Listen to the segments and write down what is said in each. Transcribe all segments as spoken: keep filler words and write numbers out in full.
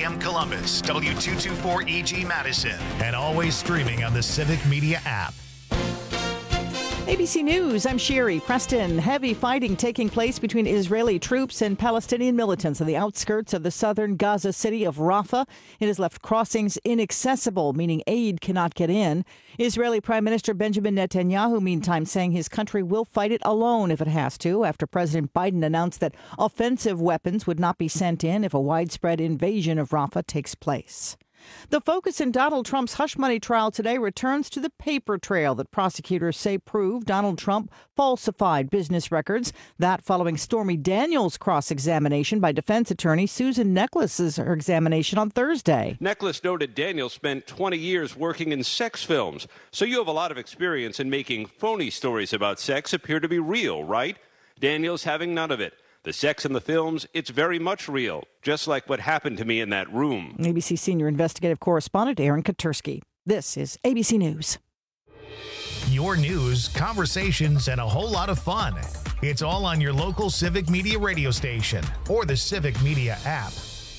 M Columbus, W two twenty-four E G Madison, and always streaming on the Civic Media app. A B C News, I'm Sherry Preston. Heavy fighting taking place between Israeli troops and Palestinian militants on the outskirts of the southern Gaza city of Rafah. It has left crossings inaccessible, meaning aid cannot get in. Israeli Prime Minister Benjamin Netanyahu, meantime, saying his country will fight it alone if it has to, after President Biden announced that offensive weapons would not be sent in if a widespread invasion of Rafah takes place. The focus in Donald Trump's hush money trial today returns to the paper trail that prosecutors say proved Donald Trump falsified business records. That following Stormy Daniels' cross-examination by defense attorney Susan Neckles' her examination on Thursday. Neckles noted Daniels spent twenty years working in sex films. So you have a lot of experience in making phony stories about sex appear to be real, right? Daniels having none of it. The sex in the films, it's very much real, just like what happened to me in that room. A B C senior investigative correspondent Aaron Katursky. This is A B C News. Your news, conversations, and a whole lot of fun. It's all on your local Civic Media radio station or the Civic Media app.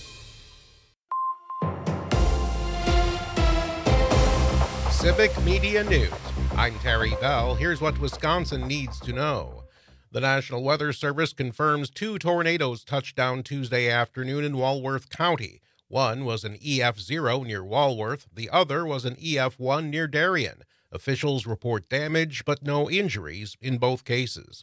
Civic Media News. I'm Terry Bell. Here's what Wisconsin needs to know. The National Weather Service confirms two tornadoes touched down Tuesday afternoon in Walworth County. One was an E F zero near Walworth. The other was an E F one near Darien. Officials report damage, but no injuries in both cases.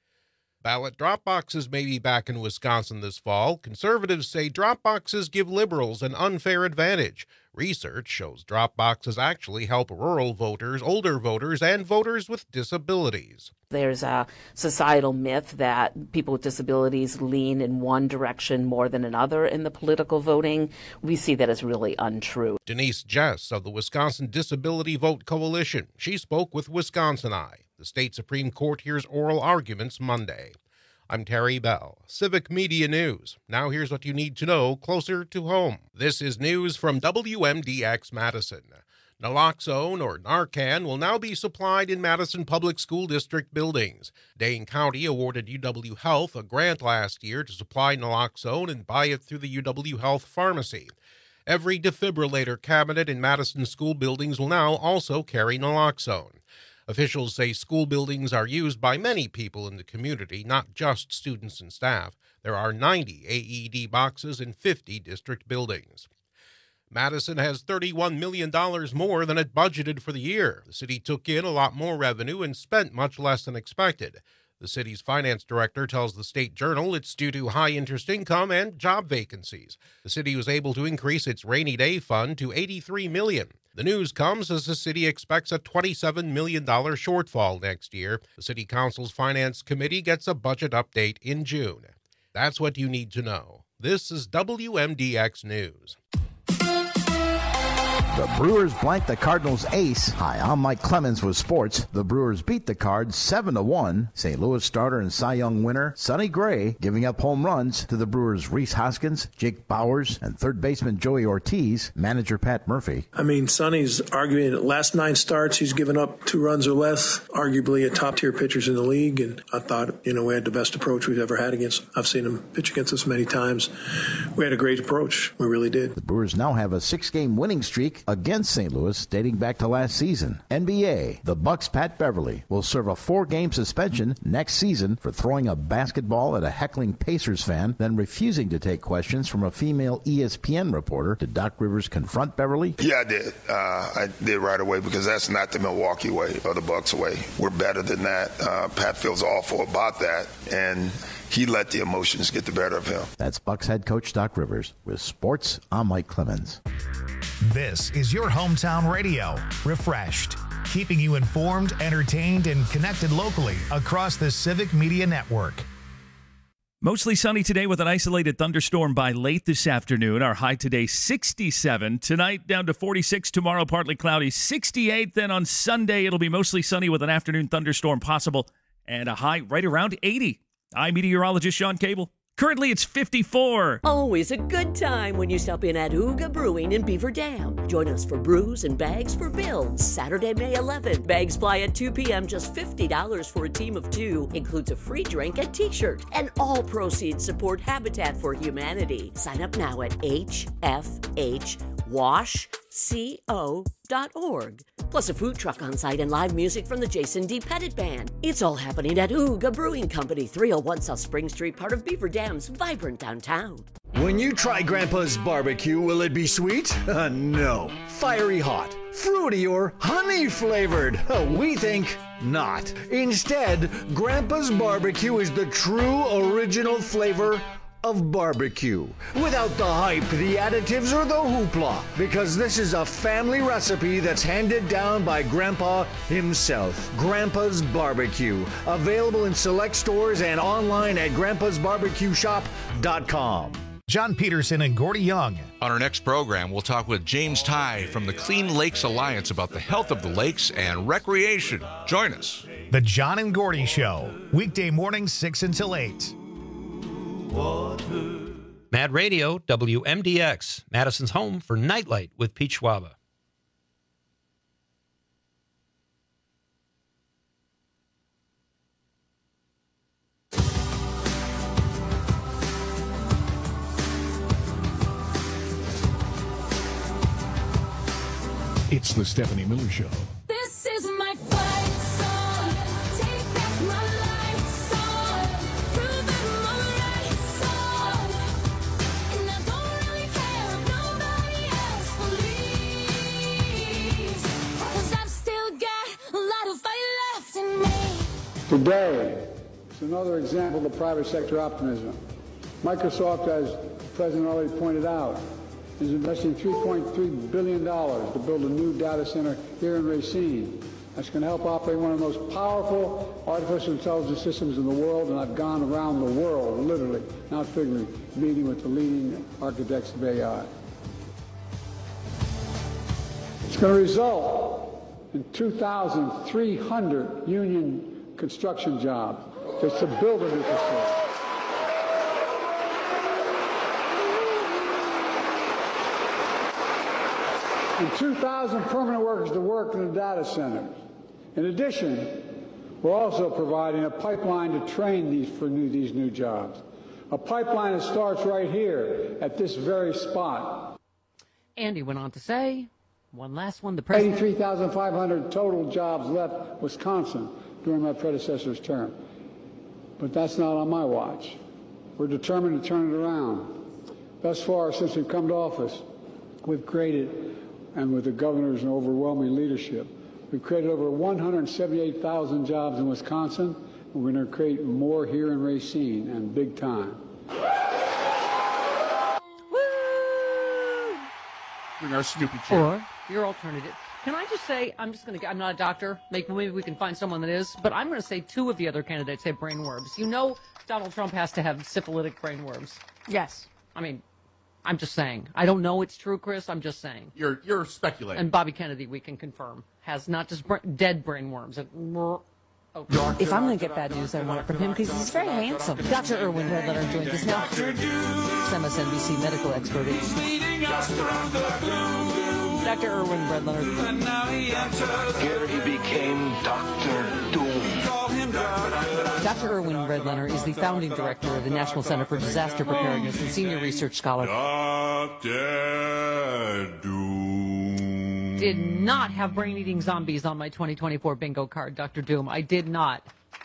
Ballot drop boxes may be back in Wisconsin this fall. Conservatives say drop boxes give liberals an unfair advantage. Research shows drop boxes actually help rural voters, older voters, and voters with disabilities. There's a societal myth that people with disabilities lean in one direction more than another in the political voting. We see that as really untrue. Denise Jess of the Wisconsin Disability Vote Coalition. She spoke with Wisconsin Eye. The state Supreme Court hears oral arguments Monday. I'm Terry Bell, Civic Media News. Now here's what you need to know closer to home. This is news from W M D X Madison. Naloxone, or Narcan, will now be supplied in Madison Public School District buildings. Dane County awarded U W Health a grant last year to supply naloxone and buy it through the U W Health pharmacy. Every defibrillator cabinet in Madison school buildings will now also carry naloxone. Officials say school buildings are used by many people in the community, not just students and staff. There are ninety A E D boxes in fifty district buildings. Madison has thirty-one million dollars more than it budgeted for the year. The city took in a lot more revenue and spent much less than expected. The city's finance director tells the State Journal it's due to high interest income and job vacancies. The city was able to increase its rainy day fund to eighty-three million dollars. The news comes as the city expects a twenty-seven million dollars shortfall next year. The City Council's Finance Committee gets a budget update in June. That's what you need to know. This is W M D X News. The Brewers blanked the Cardinals' ace. Hi, I'm Mike Clemens with sports. The Brewers beat the Cards seven to one. Saint Louis starter and Cy Young winner Sonny Gray giving up home runs to the Brewers' Rhys Hoskins, Jake Bauers, and third baseman Joey Ortiz, manager Pat Murphy. I mean, Sonny's arguing the last nine starts, he's given up two runs or less, arguably a top-tier pitchers in the league, and I thought, you know, we had the best approach we've ever had against him. I've seen him pitch against us many times. We had a great approach. We really did. The Brewers now have a six-game winning streak against Saint Louis dating back to last season. N B A, the Bucks' Pat Beverly will serve a four-game suspension next season for throwing a basketball at a heckling Pacers fan, then refusing to take questions from a female E S P N reporter. Did Doc Rivers confront Beverly? Yeah, I did. Uh, I did right away because that's not the Milwaukee way or the Bucks way. We're better than that. Uh, Pat feels awful about that, and he let the emotions get the better of him. That's Bucks head coach Doc Rivers. With sports, I'm Mike Clemens. This is your hometown radio, Refreshed, keeping you informed, entertained, and connected locally across the Civic Media Network. Mostly sunny today with an isolated thunderstorm by late this afternoon. Our high today, sixty-seven. Tonight, down to forty-six. Tomorrow, partly cloudy, sixty-eight. Then on Sunday, it'll be mostly sunny with an afternoon thunderstorm possible and a high right around eighty. I'm meteorologist Sean Cable. Currently, it's fifty-four. Always a good time when you stop in at Ooga Brewing in Beaver Dam. Join us for brews and bags for builds. Saturday, May eleventh. Bags fly at two p.m. Just fifty dollars for a team of two. Includes a free drink and t-shirt. And all proceeds support Habitat for Humanity. Sign up now at H F H wash co dot org. Plus a food truck on site and live music from the Jason D. Pettit Band. It's all happening at Ooga Brewing Company, three oh one South Spring Street, part of Beaver Dam's vibrant downtown. When you try Grandpa's barbecue, will it be sweet? Uh, no. Fiery hot, fruity, or honey flavored? Uh, we think not. Instead, Grandpa's barbecue is the true original flavor of barbecue, without the hype, the additives, or the hoopla, because this is a family recipe that's handed down by Grandpa himself. Grandpa's Barbecue, available in select stores and online at grandpas barbecue shop dot com. John Peterson and Gordy Young. On our next program, we'll talk with James Ty from the Clean Lakes Alliance about the health of the lakes and recreation. Join us. The John and Gordy Show, weekday mornings six until eight. Mad Radio, W M D X, Madison's home for Nightlight with Pete Schwaba. It's the Stephanie Miller Show. This is my fight song. Take back my life song. Prove I'm alright song. And I don't really care if nobody else believes. 'Cause I've still got a lot of fight left in me. Today is another example of private sector optimism. Microsoft, as the President already pointed out, is investing three point three billion dollars to build a new data center here in Racine. That's going to help operate one of the most powerful artificial intelligence systems in the world, and I've gone around the world, literally, not figuratively, meeting with the leading architects of A I. It's going to result in two thousand three hundred union construction jobs just to build a new facility. And two thousand permanent workers to work in the data centers. In addition, we're also providing a pipeline to train these for new, these new jobs. A pipeline that starts right here at this very spot. Andy went on to say, one last one, the president. eighty-three thousand five hundred total jobs left Wisconsin during my predecessor's term. But that's not on my watch. We're determined to turn it around. Thus far, since we've come to office, we've created, and with the governor's overwhelming leadership, we've created over one hundred seventy-eight thousand jobs in Wisconsin, and we're going to create more here in Racine, and big time. Bring our Snoopy chair. Or your alternative. Can I just say, I'm just going to, I'm not a doctor, maybe, maybe we can find someone that is, but I'm going to say two of the other candidates have brain worms. You know Donald Trump has to have syphilitic brain worms. Yes. I mean, I'm just saying. I don't know it's true, Chris. I'm just saying. You're you're speculating. And Bobby Kennedy, we can confirm, has not just br- dead brain worms. It, oh. If I'm going to get bad news, I want it from him because he's very handsome. Doctor Irwin Redlener joins us now. M S N B C medical expert. Doctor Irwin Redlener. Here he became Doctor Doom. Doctor Irwin Redlener is the founding director of the National Center for Disaster Preparedness and senior research scholar. Doctor Doom. Did not have brain-eating zombies on my twenty twenty-four bingo card, Doctor Doom. I did not.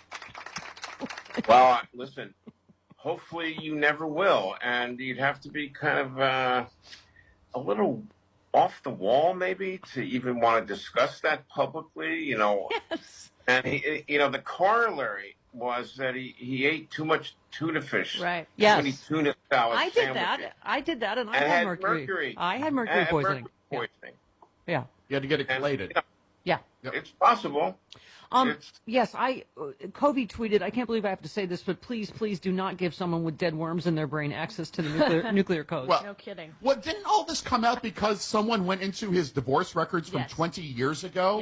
Well, listen, hopefully you never will. And you'd have to be kind of uh, a little off the wall, maybe, to even want to discuss that publicly, you know. Yes. And, he, you know, the corollary was that he, he ate too much tuna fish. Right. Yes. Too many tuna salad I did sandwiches. that. I did that, and I and had, had mercury. mercury. I had mercury and poisoning. Mercury poisoning. Yeah. You had to get it collated. And, you know, yeah. It's possible. Um, it's, yes, I, uh, Covey tweeted, I can't believe I have to say this, but please, please do not give someone with dead worms in their brain access to the nuclear, nuclear codes. Well, no kidding. Well, didn't all this come out because someone went into his divorce records from yes. twenty years ago? Yes.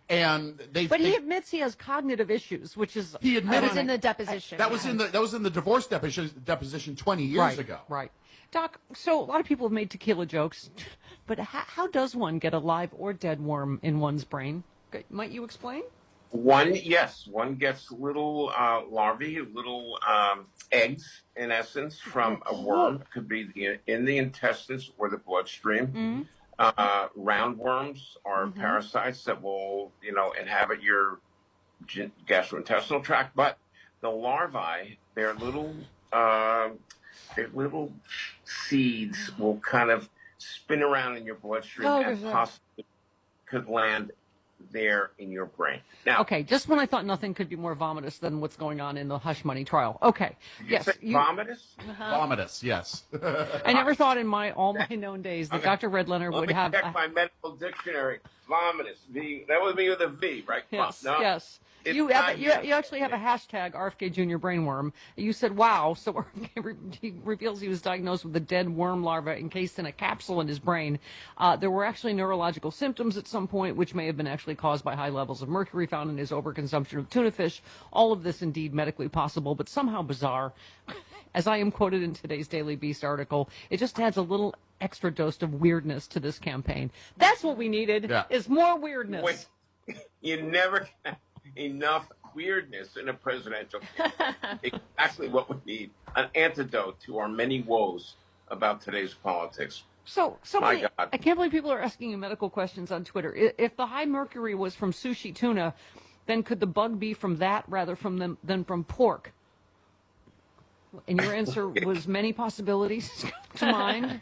And they. But they, he admits he has cognitive issues, which is He admitted- That was in the deposition. That was in the that was in the divorce deposition deposition twenty years right, ago. Right. Doc, so a lot of people have made tequila jokes, but how, how does one get a live or dead worm in one's brain? Okay, might you explain? One, yes, one gets little uh, larvae, little um, eggs, in essence, from a worm. It could be the, in the intestines or the bloodstream. Mm-hmm. Uh, roundworms are Mhm. parasites that will, you know, inhabit your g- gastrointestinal tract. But the larvae, they're little, uh, their little seeds will kind of spin around in your bloodstream Oh, and there's that. possibly could land there in your brain. Now, Okay, just when I thought nothing could be more vomitous than what's going on in the Hush Money trial. Okay, did you yes. say you- vomitous? Uh-huh. Vomitous, yes. I never thought in my all my known days that Okay. Doctor Redlener Let would me have. check a- my medical dictionary. Vomitous. V. That would be with a V, right? Come on. Yes, No, yes. it's You have not a, you, yet. you actually have a hashtag R F K Junior Brainworm. You said, "Wow!" So R F K re- he reveals he was diagnosed with a dead worm larva encased in a capsule in his brain. Uh, there were actually neurological symptoms at some point, which may have been actually caused by high levels of mercury found in his overconsumption of tuna fish. All of this indeed medically possible, but somehow bizarre. As I am quoted in today's Daily Beast article, it just adds a little extra dose of weirdness to this campaign. That's what we needed. Yeah. Is more weirdness. Wait, you never have enough weirdness in a presidential campaign. Exactly what we need. An antidote to our many woes about today's politics. So, somebody, My God. I can't believe people are asking you medical questions on Twitter. I- If the high mercury was from sushi tuna, then could the bug be from that rather from them than from pork? And your answer was many possibilities to mind.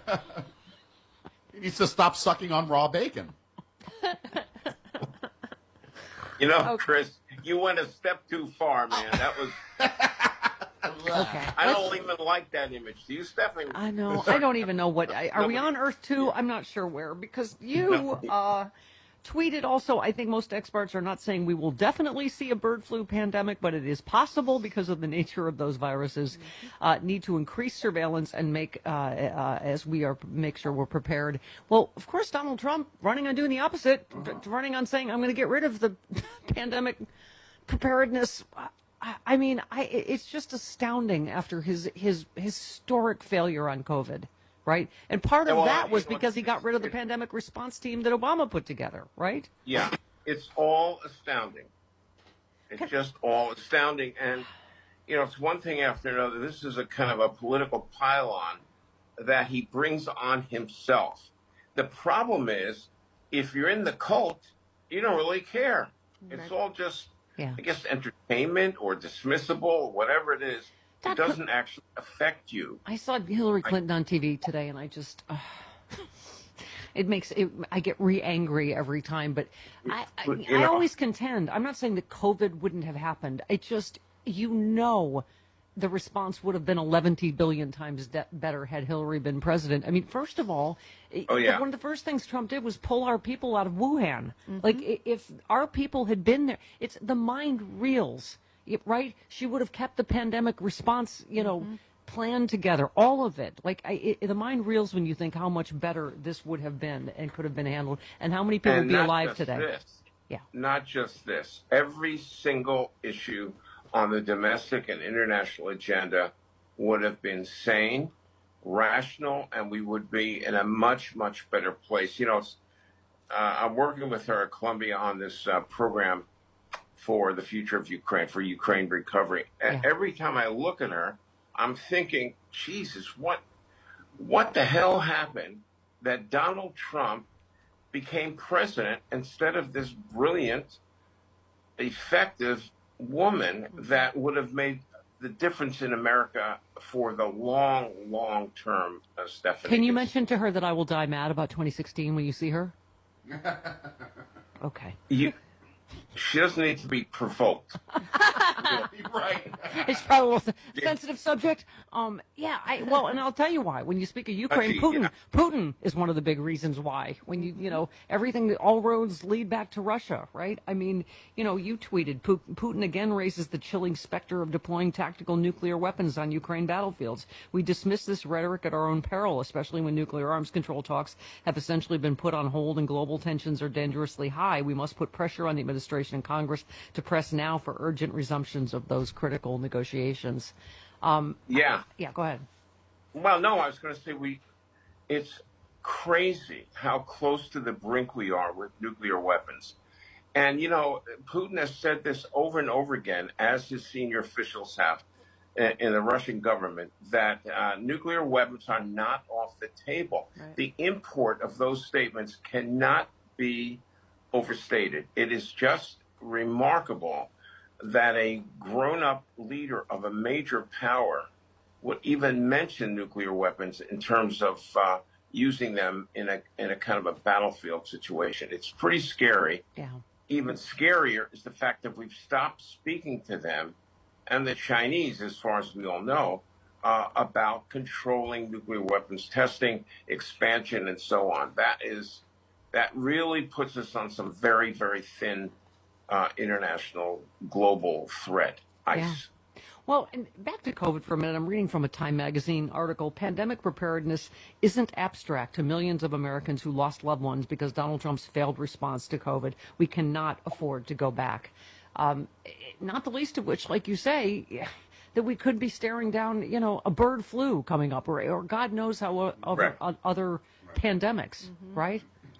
He needs to stop sucking on raw bacon. You know, Chris, you went a step too far, man. That was. Okay. I don't even like that image. Do you, Stephanie? I know. I don't even know what. I, are we on Earth two? I'm not sure where because you uh, tweeted also. I think most experts are not saying we will definitely see a bird flu pandemic, but it is possible because of the nature of those viruses. Uh, need to increase surveillance and make uh, uh, as we are make sure we're prepared. Well, of course, Donald Trump running on doing the opposite, t- running on saying I'm going to get rid of the pandemic preparedness. I- I mean, I, it's just astounding after his his historic failure on COVID, right? And part of Well, that was you know, because he got rid of the pandemic response team that Obama put together, right? Yeah, it's all astounding. It's just all astounding. And, you know, it's one thing after another. This is a kind of a political pylon that he brings on himself. The problem is, if you're in the cult, you don't really care. It's all just, Yeah. I guess, entertainment or dismissible or whatever it is. It That- doesn't actually affect you. I saw Hillary Clinton on T V today, and I just. Uh, It makes it, I get re-angry every time, but I, I, But, you I know- always contend. I'm not saying that COVID wouldn't have happened. It just, you know, the response would have been eleven billion times de- better had Hillary been president. I mean, first of all, i- Oh, yeah. one of the first things Trump did was pull our people out of Wuhan. Like, i- if our people had been there, it's the mind reels, y- right? She would have kept the pandemic response, you know, plan together, all of it. Like I, it, the mind reels when you think how much better this would have been and could have been handled, and how many people And would be not alive just today. This, Yeah. Not just this. Every single issue on the domestic and international agenda would have been sane, rational, and we would be in a much, much better place. You know, it's, uh, I'm working with her at Columbia on this uh, program for the future of Ukraine, for Ukraine recovery. And Yeah. every time I look at her, I'm thinking, Jesus, what, what the hell happened that Donald Trump became president instead of this brilliant, effective woman that would have made the difference in America for the long, long term, uh, Stephanie. Can you mention to her that I will die mad about twenty sixteen when you see her? Okay. You, she doesn't need to be provoked. Right. It's probably a little sensitive subject. Um, yeah, I, well, and I'll tell you why. When you speak of Ukraine, Actually, Putin, yeah. Putin is one of the big reasons why. When you, you know, everything, all roads lead back to Russia, right? I mean, you know, you tweeted, Pu- Putin again raises the chilling specter of deploying tactical nuclear weapons on Ukraine battlefields. We dismiss this rhetoric at our own peril, especially when nuclear arms control talks have essentially been put on hold and global tensions are dangerously high. We must put pressure on the administration and Congress to press now for urgent resumptions of those critical negotiations. Um, Yeah. yeah, go ahead. Well, no, I was going to say we. It's crazy how close to the brink we are with nuclear weapons. And, you know, Putin has said this over and over again, as his senior officials have in, in the Russian government, that uh, nuclear weapons are not off the table. Right. The import of those statements cannot be overstated. It is just remarkable that a grown-up leader of a major power would even mention nuclear weapons in terms of uh, using them in a in a kind of a battlefield situation. It's pretty scary. Yeah. Even scarier is the fact that we've stopped speaking to them and the Chinese, as far as we all know, uh, about controlling nuclear weapons testing, expansion, and so on. That is that really puts us on some very, very thin uh, international global threat ice. Yeah. Well, and back to COVID for a minute. I'm reading from a Time magazine article. Pandemic preparedness isn't abstract to millions of Americans who lost loved ones because Donald Trump's failed response to COVID. We cannot afford to go back. Um, not the least of which, like you say, that we could be staring down, you know, a bird flu coming up, or, or God knows how uh, other, uh, other pandemics, right?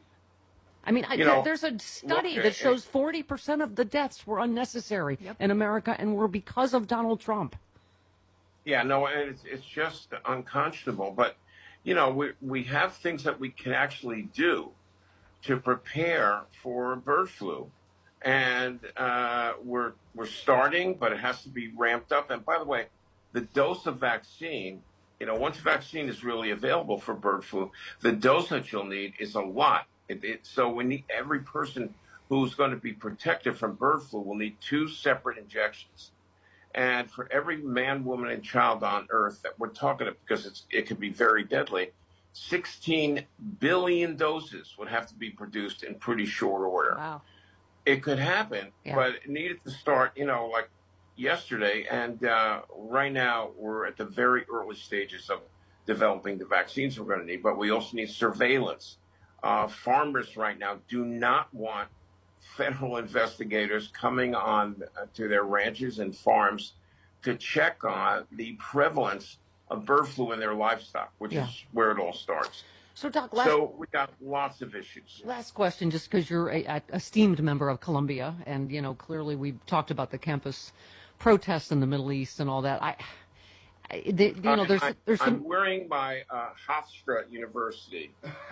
I mean, I, You know, there's a study look, that it- shows forty percent of the deaths were unnecessary in America and were because of Donald Trump. Yeah, no, and it's it's just unconscionable. But you know, we we have things that we can actually do to prepare for bird flu, and uh, we're we're starting, but it has to be ramped up. And by the way, the dose of vaccine, you know, once vaccine is really available for bird flu, the dose that you'll need is a lot. It, it, so we need every person who's going to be protected from bird flu will need two separate injections. And for every man, woman, and child on Earth that we're talking about, because it's, it could be very deadly, sixteen billion doses would have to be produced in pretty short order. Wow. It could happen, Yeah. but it needed to start, you know, like yesterday. And uh, right now we're at the very early stages of developing the vaccines we're going to need, but we also need surveillance. Uh, farmers right now do not want federal investigators coming on uh, to their ranches and farms to check on the prevalence of bird flu in their livestock, which Yeah. is where it all starts. So, Doc, last, So we got lots of issues. last question, just because you're a, a esteemed member of Columbia, and, you know, clearly we've talked about the campus protests in the Middle East and all that. I, I the, you know, there's, I, there's I'm some... wearing my uh, Hofstra University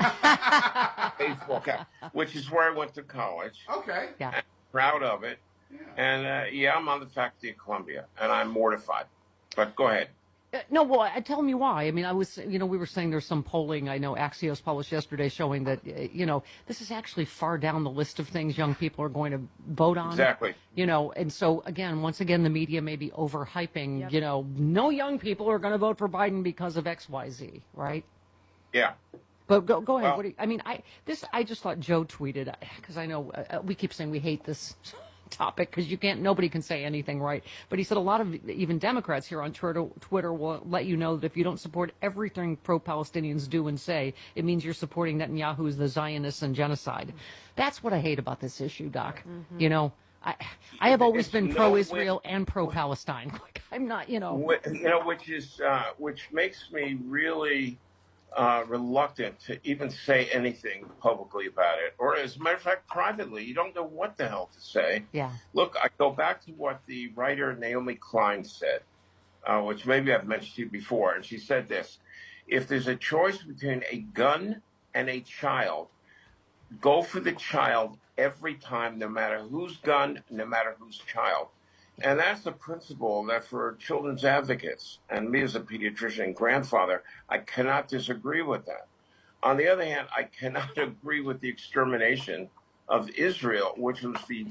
baseball cap, which is where I went to college. Okay. Yeah. I'm proud of it. And uh, yeah, I'm on the faculty of Columbia, and I'm mortified. But go ahead. Uh, No, well, I, tell me why. I mean, I was, you know, we were saying there's some polling, I know Axios published yesterday showing that, uh, you know, this is actually far down the list of things young people are going to vote on. Exactly. You know, and so, again, once again, the media may be overhyping, Yep. you know, no young people are going to vote for Biden because of X Y Z, right? Yeah. But go, go ahead. Well- what do you, I mean, I this I just thought Joe tweeted, because I know uh, we keep saying we hate this topic because you can't, nobody can say anything right. But he said a lot of even Democrats here on Twitter, Twitter will let you know that if you don't support everything pro-Palestinians do and say, it means you're supporting Netanyahu's the Zionists and genocide. That's what I hate about this issue, Doc. You know, I I have always It's been no pro-Israel and pro-Palestine. Like, I'm not, you know. Wh- You know, which is uh, which makes me really uh, reluctant to even say anything publicly about it, or as a matter of fact, privately. You don't know what the hell to say. Yeah. Look, I go back to what the writer Naomi Klein said, uh, which maybe I've mentioned to you before, and she said this: if there's a choice between a gun and a child, go for the child every time, no matter whose gun, no matter whose child. And that's the principle that for children's advocates, and me as a pediatrician and grandfather, I cannot disagree with that. On the other hand, I cannot agree with the extermination of Israel, which was the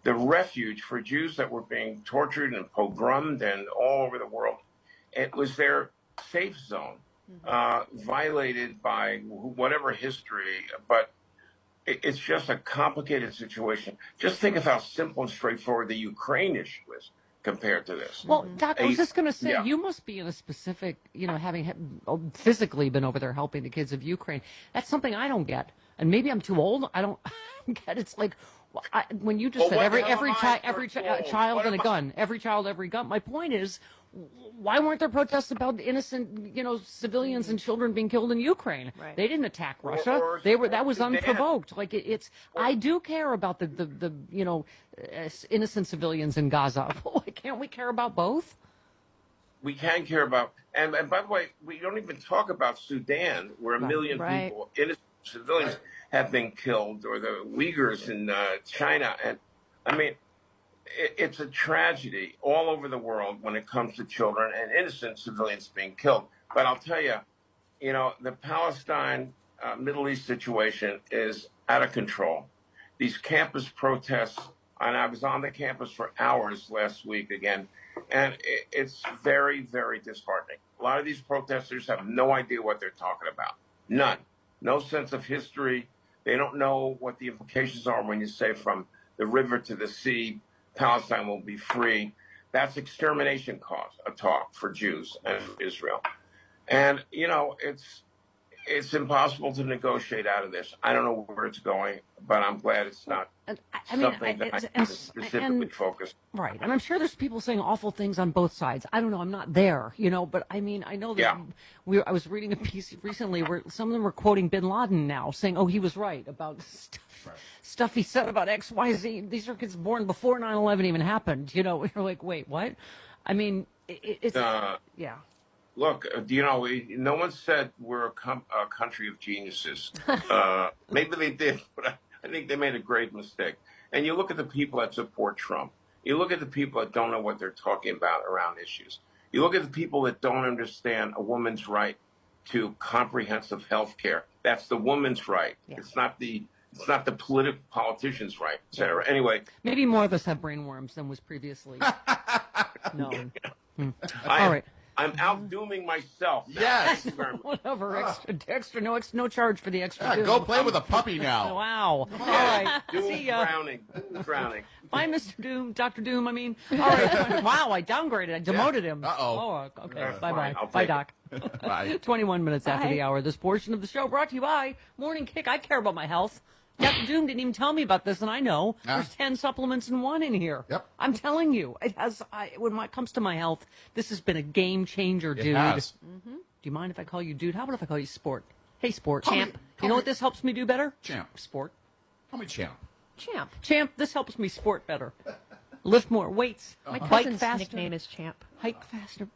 the refuge for Jews that were being tortured and pogromed and all over the world. It was their safe zone, uh, violated by whatever history, but it, it's just a complicated situation. Just think of how simple and straightforward the Ukraine issue is compared to this. Well, Doc, I was just going to say, Yeah. you must be in a specific, you know, having ha- physically been over there helping the kids of Ukraine. That's something I don't get. And maybe I'm too old. I don't get It's like, I, when you just Well, said what every the hell every am I child for every chi- old? child What and a am I- gun, every child, every gun. My point is, why weren't there protests about innocent, you know, civilians and children being killed in Ukraine? Right. They didn't attack Or- Russia. or- they were that was Sudan. unprovoked. Like it, it's, I do care about the the, the you know, uh, innocent civilians in Gaza. Why can't we care about both? We can care about, and, and by the way, we don't even talk about Sudan, where a Right, million right. people, innocent civilians, have been killed, or the Uyghurs in uh, China. And I mean, it, it's a tragedy all over the world when it comes to children and innocent civilians being killed. But I'll tell you, you know, the Palestine uh, Middle East situation is out of control. These campus protests, and I was on the campus for hours last week again, and it, it's very, very disheartening. A lot of these protesters have no idea what they're talking about. None. No sense of history. They don't know what the implications are when you say from the river to the sea, Palestine will be free. That's extermination cause, a talk for Jews and Israel. And, you know, it's it's impossible to negotiate out of this. I don't know where it's going, but I'm glad it's not And, I- I mean, something I- that I it's- can and- specifically and- focus. Right. And I'm sure there's people saying awful things on both sides. I don't know. I'm not there, you know, but I mean, I know that Yeah. we I was reading a piece recently where some of them were quoting bin Laden now, saying, oh, he was right about stuff, stuff he said about X, Y, Z. These are kids born before nine eleven even happened. You know, you're like, wait, what? I mean, it, it's, Uh, yeah. Look, uh, do you know, we, no one said we're a, com- a country of geniuses. Uh, maybe they did, but I, I think they made a great mistake. And you look at the people that support Trump. You look at the people that don't know what they're talking about around issues. You look at the people that don't understand a woman's right to comprehensive health care. That's the woman's right. Yeah. It's not the it's not the political politician's right, et cetera. Anyway, Maybe more of us have brainworms than was previously known. Hmm. I All am, right. I'm outdooming myself. Yes. Whatever, extra, extra, no, ex, no charge for the extra. Yeah, doom. go play with a puppy now. Wow. All right. Doom See ya. drowning. Drowning. Bye, Mister Doom, Doctor Doom. I mean, all right. Wow, I downgraded. I demoted him. Uh-oh. Oh, okay. That's bye, fine. bye. I'll Bye, take Doc. Bye. Twenty-one minutes after Bye. the hour. This portion of the show brought to you by Morning Kick. I care about my health. Doctor Doom didn't even tell me about this, and I know Ah. there's ten supplements in one in here. Yep. I'm telling you, it has. I, when it comes to my health, this has been a game changer, It dude. has. Do you mind if I call you dude? How about if I call you Sport? Hey, Sport. Call me- Champ. call you know me- what this helps me do better? Champ. Sport. Call me champ. Champ. Champ, this helps me sport better. Lift more weights. My Bike cousin's faster. nickname is Champ. Hike faster.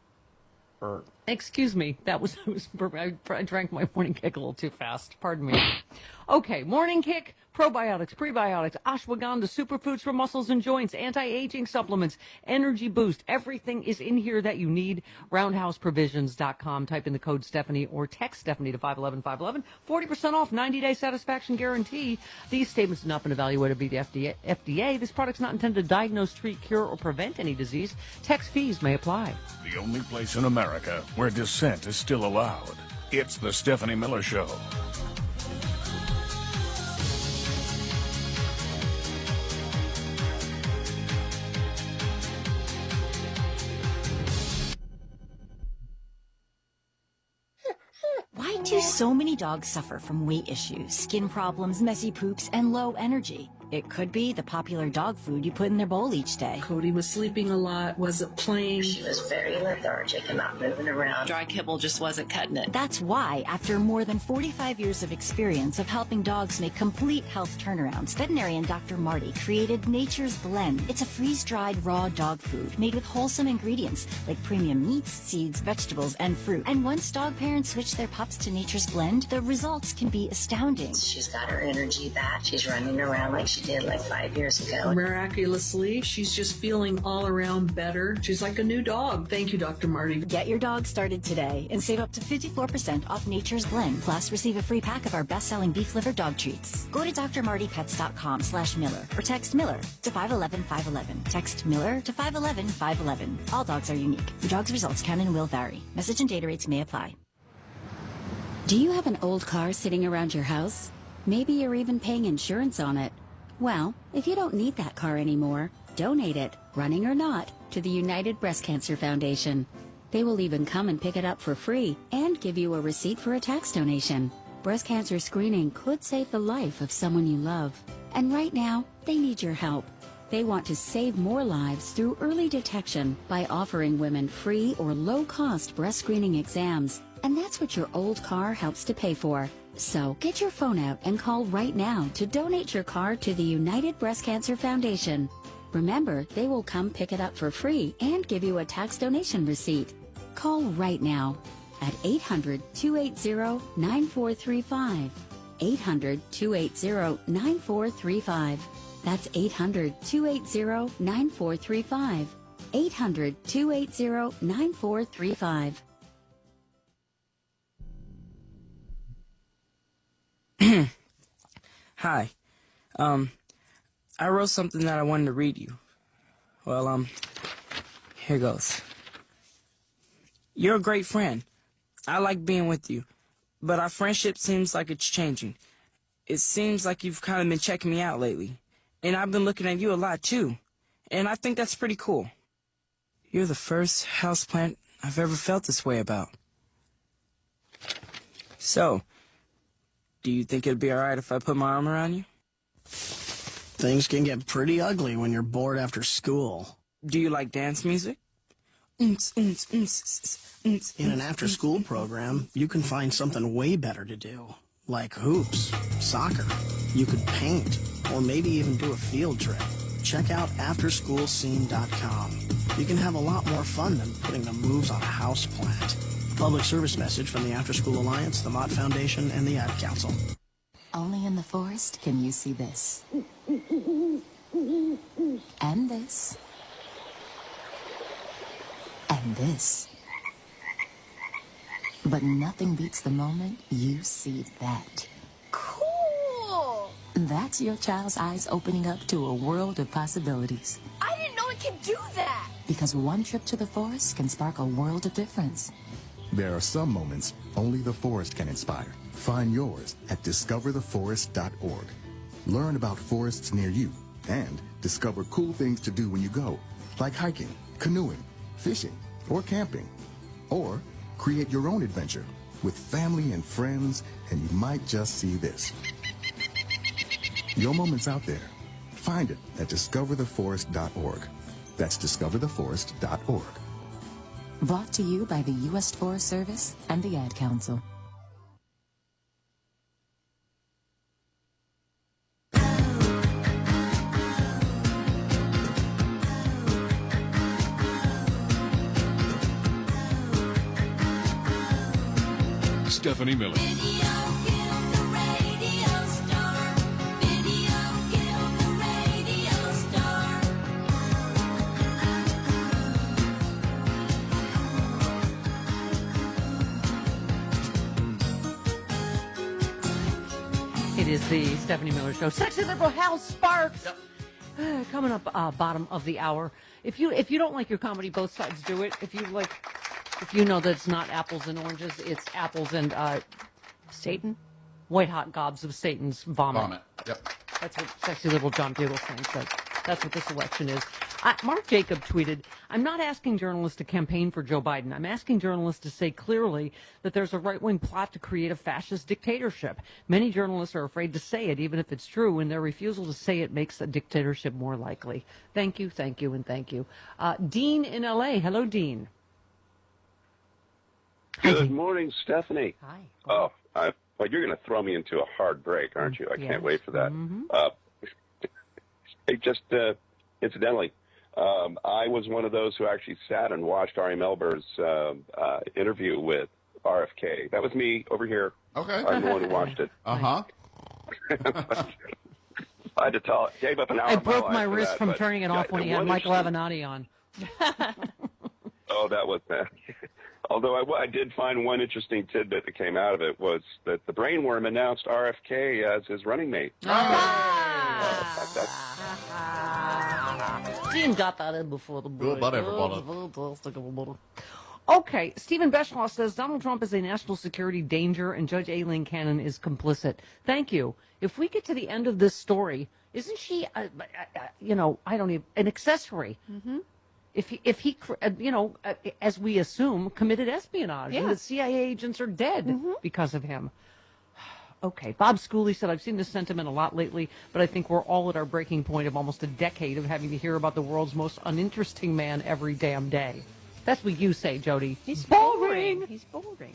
Excuse me. That was, was I, I drank my morning kick a little too fast. Pardon me. Okay, morning kick. Probiotics, prebiotics, ashwagandha, superfoods for muscles and joints, anti-aging supplements, energy boost. Everything is in here that you need. roundhouse provisions dot com. Type in the code Stephanie or text Stephanie to five one one five one one. forty percent off, ninety day satisfaction guarantee. These statements have not been evaluated by the F D A. F D A. This product's not intended to diagnose, treat, cure, or prevent any disease. Tax fees may apply. The only place in America where dissent is still allowed. It's the Stephanie Miller Show. Why do so many dogs suffer from weight issues, skin problems, messy poops, and low energy? It could be the popular dog food you put in their bowl each day. Cody was sleeping a lot, wasn't playing. She was very lethargic and not moving around. Dry kibble just wasn't cutting it. That's why, after more than forty-five years of experience of helping dogs make complete health turnarounds, veterinarian Doctor Marty created Nature's Blend. It's a freeze-dried raw dog food made with wholesome ingredients like premium meats, seeds, vegetables, and fruit. And once dog parents switch their pups to Nature's Blend, the results can be astounding. She's got her energy back. She's running around like she she did like five years ago. Miraculously, she's just feeling all around better. She's like a new dog. Thank you, Doctor Marty. Get your dog started today and save up to fifty-four percent off Nature's Blend. Plus, receive a free pack of our best-selling beef liver dog treats. Go to D R Marty Pets dot com slash Miller or text Miller to five one one five one one. Text Miller to five one one five one one. All dogs are unique. Your dog's results can and will vary. Message and data rates may apply. Do you have an old car sitting around your house? Maybe you're even paying insurance on it. Well, if you don't need that car anymore, donate it, running or not, to the United Breast Cancer Foundation. They will even come and pick it up for free and give you a receipt for a tax donation. Breast cancer screening could save the life of someone you love. And right now, they need your help. They want to save more lives through early detection by offering women free or low-cost breast screening exams. And that's what your old car helps to pay for. So get your phone out and call right now to donate your car to the United Breast Cancer Foundation. Remember, they will come pick it up for free and give you a tax donation receipt. Call right now at eight hundred, two eight zero, nine four three five. eight hundred, two eight zero, nine four three five. That's eight hundred, two eight zero, nine four three five. eight hundred, two eight zero, nine four three five. Hi. Um, I wrote something that I wanted to read you. Well, um, here goes. You're a great friend. I like being with you, but our friendship seems like it's changing. It seems like you've kind of been checking me out lately, and I've been looking at you a lot too, and I think that's pretty cool. You're the first houseplant I've ever felt this way about. So, do you think it'd be alright if I put my arm around you? Things can get pretty ugly when you're bored after school. Do you like dance music? In an after-school program, you can find something way better to do, like hoops, soccer. You could paint, or maybe even do a field trip. Check out after school scene dot com. You can have a lot more fun than putting the moves on a houseplant. Public service message from the After School Alliance, the Mott Foundation, and the Ad Council. Only in the forest can you see this. And this. And this. But nothing beats the moment you see that. Cool! That's your child's eyes opening up to a world of possibilities. I didn't know it could do that! Because one trip to the forest can spark a world of difference. There are some moments only the forest can inspire. Find yours at discover the forest dot org. Learn about forests near you and discover cool things to do when you go, like hiking, canoeing, fishing, or camping. Or create your own adventure with family and friends, and you might just see this. Your moment's out there. Find it at discover the forest dot org. That's discover the forest dot org. Brought to you by the U S Forest Service and the Ad Council. Stephanie Miller. It is the Stephanie Miller Show. Sexy liberal Hal Sparks. Uh, coming up, uh, bottom of the hour. If you if you don't like your comedy, both sides do it. If you like, if you know that it's not apples and oranges, it's apples and uh, Satan, white hot gobs of Satan's vomit. Vomit. Yep. That's what sexy liberal John Fugelsang says. That's what this election is. I, Mark Jacob tweeted, I'm not asking journalists to campaign for Joe Biden. I'm asking journalists to say clearly that there's a right-wing plot to create a fascist dictatorship. Many journalists are afraid to say it, even if it's true, and their refusal to say it makes a dictatorship more likely. Thank you, thank you, and thank you. Uh, Dean in L A. Hello, Dean. Good morning, Stephanie. Hi. Oh, I, well, you're going to throw me into a hard break, aren't you? I Yes. can't wait for that. Mhm. Uh, hey, just uh, incidentally, um, I was one of those who actually sat and watched Ari Melber's uh, uh, interview with R F K. That was me over here. Okay. I'm the one who watched it. Uh-huh. I had to tell, gave up an hour. I of broke life my for wrist that, from but, turning it yeah, off when the he had one Michael interesting- Avenatti on. Oh, that was bad. Although I, I did find one interesting tidbit that came out of it was that the Brainworm announced R F K as his running mate. Ah. Uh, that- Dean got that in before the break. Good, everybody. Okay, Stephen Beschlaw says Donald Trump is a national security danger and Judge Aileen Cannon is complicit. Thank you. If we get to the end of this story, isn't she, uh, uh, you know, I don't even, an accessory? Mm-hmm. If he, if he, uh, you know, uh, as we assume, committed espionage, and Yeah. the C I A agents are dead Mhm. because of him. Okay, Bob Schooley said, I've seen this sentiment a lot lately, but I think we're all at our breaking point of almost a decade of having to hear about the world's most uninteresting man every damn day. That's what you say, Jody. He's boring. boring. He's boring.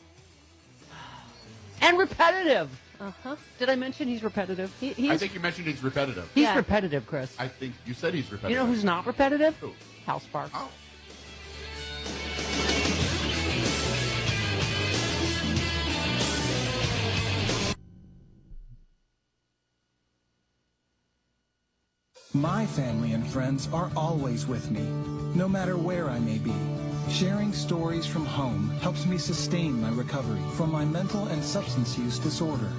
And repetitive. Uh-huh. Did I mention he's repetitive? He, I he's think you mentioned he's repetitive. he's repetitive, Chris. I think you said he's repetitive. You know who's not repetitive? Who? Hal Sparks. Oh. My family and friends are always with me, no matter where I may be. Sharing stories from home helps me sustain my recovery from my mental and substance use disorder.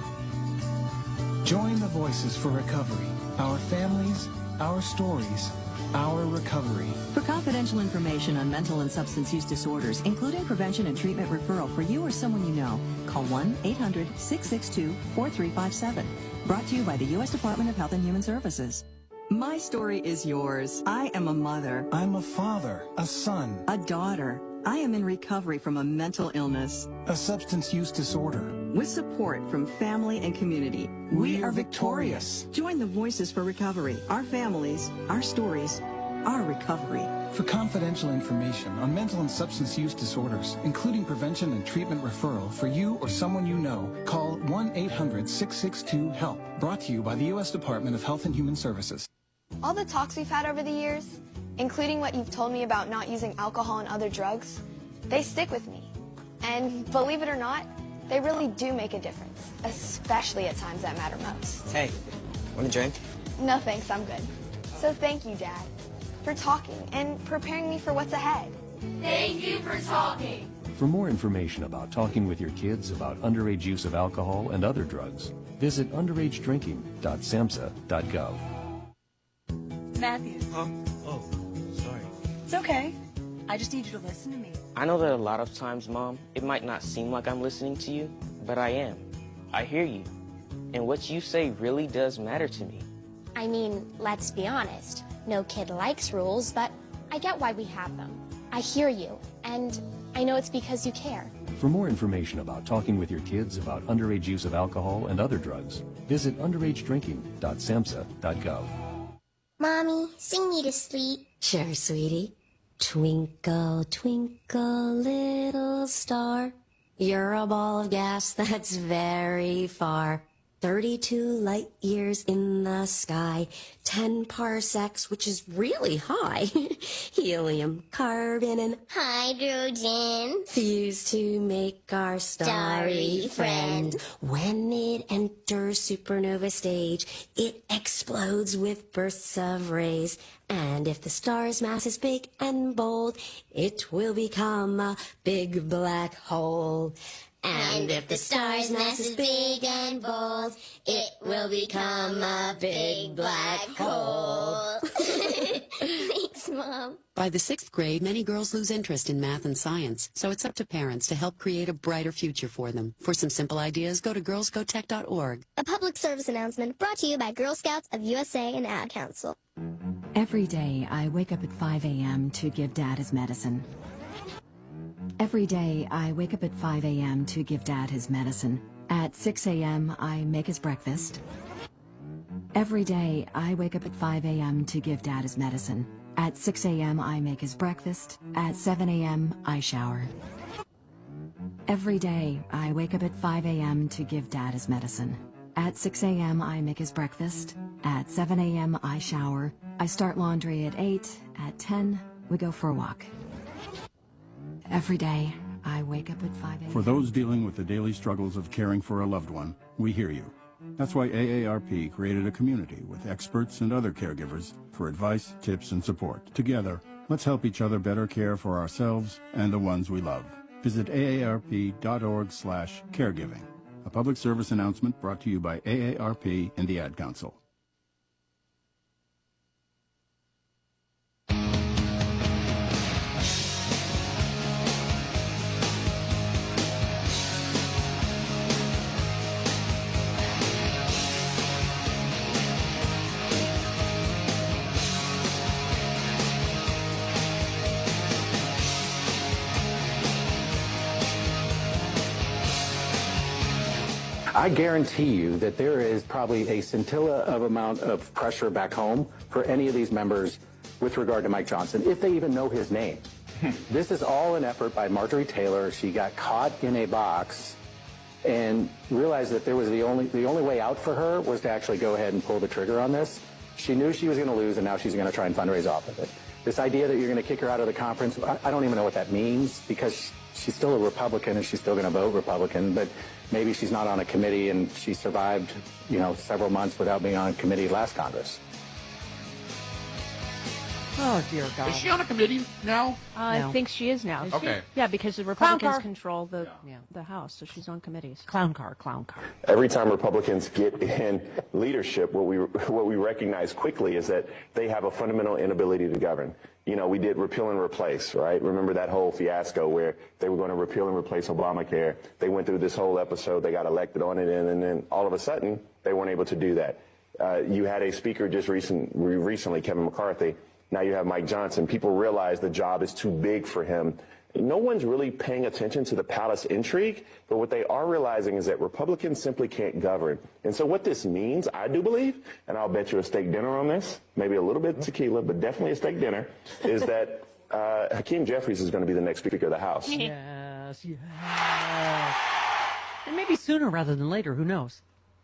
Join the Voices for Recovery. Our families, our stories, our recovery. For confidential information on mental and substance use disorders, including prevention and treatment referral for you or someone you know, call one eight hundred, six six two, four three five seven. Brought to you by the U S Department of Health and Human Services. My story is yours. I am a mother. I'm a father, a son, A daughter. I am in recovery from a mental illness. a substance use disorder. With support from family and community, We are victorious. Join the Voices for Recovery. Our families, our stories, our recovery. For confidential information on mental and substance use disorders, including prevention and treatment referral for you or someone you know, call one eight hundred, six six two, HELP. Brought to you by the U S Department of Health and Human Services. All the talks we've had over the years, including what you've told me about not using alcohol and other drugs, they stick with me. And believe it or not, they really do make a difference, especially at times that matter most. Hey, want a drink? No thanks, I'm good. So thank you, Dad, for talking and preparing me for what's ahead. Thank you for talking. For more information about talking with your kids about underage use of alcohol and other drugs, visit underage drinking dot samhsa dot gov. Matthew. Huh? Oh, sorry. It's okay. I just need you to listen to me. I know that a lot of times, Mom, it might not seem like I'm listening to you, but I am. I hear you. And what you say really does matter to me. I mean, let's be honest. No kid likes rules, but I get why we have them. I hear you, and I know it's because you care. For more information about talking with your kids about underage use of alcohol and other drugs, visit underage drinking dot samhsa dot gov. Mommy, sing me to sleep. Sure, sweetie. Twinkle, twinkle, little star. You're a ball of gas that's very far. thirty-two light years in the sky. ten parsecs, which is really high. Helium, carbon, and hydrogen fuse to make our starry friend. When it enters supernova stage, it explodes with bursts of rays. And if the star's mass is big and bold, it will become a big black hole. And if the star's mass is big and bold, it will become a big black hole. Thanks, Mom. By the sixth grade, many girls lose interest in math and science, so it's up to parents to help create a brighter future for them. For some simple ideas, go to girls go tech dot org. A public service announcement brought to you by Girl Scouts of U S A and Ad Council. Every day, I wake up at five a.m. to give Dad his medicine. Every day, I wake up at five a.m. to give Dad his medicine. At six a.m., I make his breakfast. Every day, I wake up at five a.m. to give Dad his medicine. At six a.m., I make his breakfast. At seven a.m., I shower. Every day, I wake up at five a.m. to give Dad his medicine. At six a.m., I make his breakfast. At seven a.m., I shower. I start laundry at eight. At ten, we go for a walk. Every day, I wake up at five a.m. For those dealing with the daily struggles of caring for a loved one, we hear you. That's why A A R P created a community with experts and other caregivers for advice, tips, and support. Together, let's help each other better care for ourselves and the ones we love. Visit A A R P dot org slash caregiving. A public service announcement brought to you by A A R P and the Ad Council. I guarantee you that there is probably a scintilla of amount of pressure back home for any of these members with regard to Mike Johnson, if they even know his name. This is all an effort by Marjorie Taylor. She got caught in a box and realized that there was the only the only way out for her was to actually go ahead and pull the trigger on this. She knew she was going to lose, and now she's going to try and fundraise off of it. This idea that you're going to kick her out of the conference, I, I don't even know what that means, because she's still a Republican and she's still going to vote Republican, but maybe she's not on a committee and she survived, you know, several months without being on a committee last Congress. Oh, dear God. Is she on a committee now? I No. think she is now. Is she? Okay. Yeah, because the Clown Republicans car. control the the House, so she's on committees. Clown car, clown car. Every time Republicans get in leadership, what we what we recognize quickly is that they have a fundamental inability to govern. You know, we did repeal and replace, right? Remember that whole fiasco where they were going to repeal and replace Obamacare. They went through this whole episode. They got elected on it, and, and then all of a sudden, they weren't able to do that. Uh, you had a speaker just recent, recently, Kevin McCarthy. Now you have Mike Johnson. People realize the job is too big for him. No one's really paying attention to the palace intrigue, but what they are realizing is that Republicans simply can't govern. And so what this means, I do believe, and I'll bet you a steak dinner on this, maybe a little bit of tequila, but definitely a steak dinner, is that uh, Hakeem Jeffries is going to be the next Speaker of the House. Yes, yes. And maybe sooner rather than later, who knows?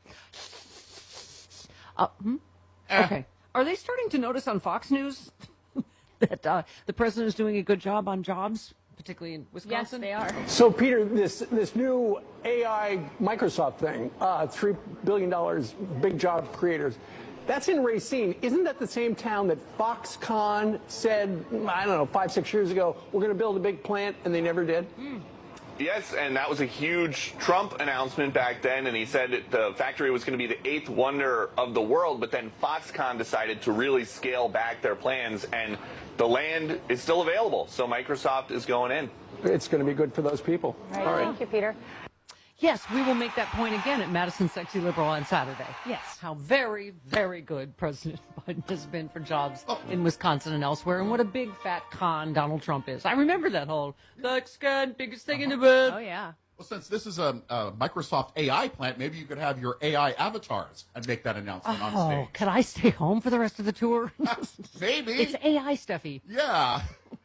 Uh, hmm? Okay. Are they starting to notice on Fox News that uh, the president is doing a good job on jobs, particularly in Wisconsin? Yes, they are. So, Peter, this this new A I Microsoft thing, uh, three billion dollars, big job creators, that's in Racine. Isn't that the same town that Foxconn said, I don't know, five, six years ago, we're going to build a big plant, and they never did? Mm. Yes, and that was a huge Trump announcement back then, and he said that the factory was going to be the eighth wonder of the world, but then Foxconn decided to really scale back their plans, and the land is still available, so Microsoft is going in. It's going to be good for those people. Right. All right. Thank you, Peter. Yes, we will make that point again at Madison Sexy Liberal on Saturday. Yes, how very, very good President Biden has been for jobs in Wisconsin and elsewhere, and what a big fat con Donald Trump is. I remember that whole, that's good, biggest thing in the world. Oh, yeah. Well, since this is a, a Microsoft A I plant, maybe you could have your A I avatars and make that announcement on Oh, stage. could I stay home for the rest of the tour? Maybe. It's A I stuffy. Yeah.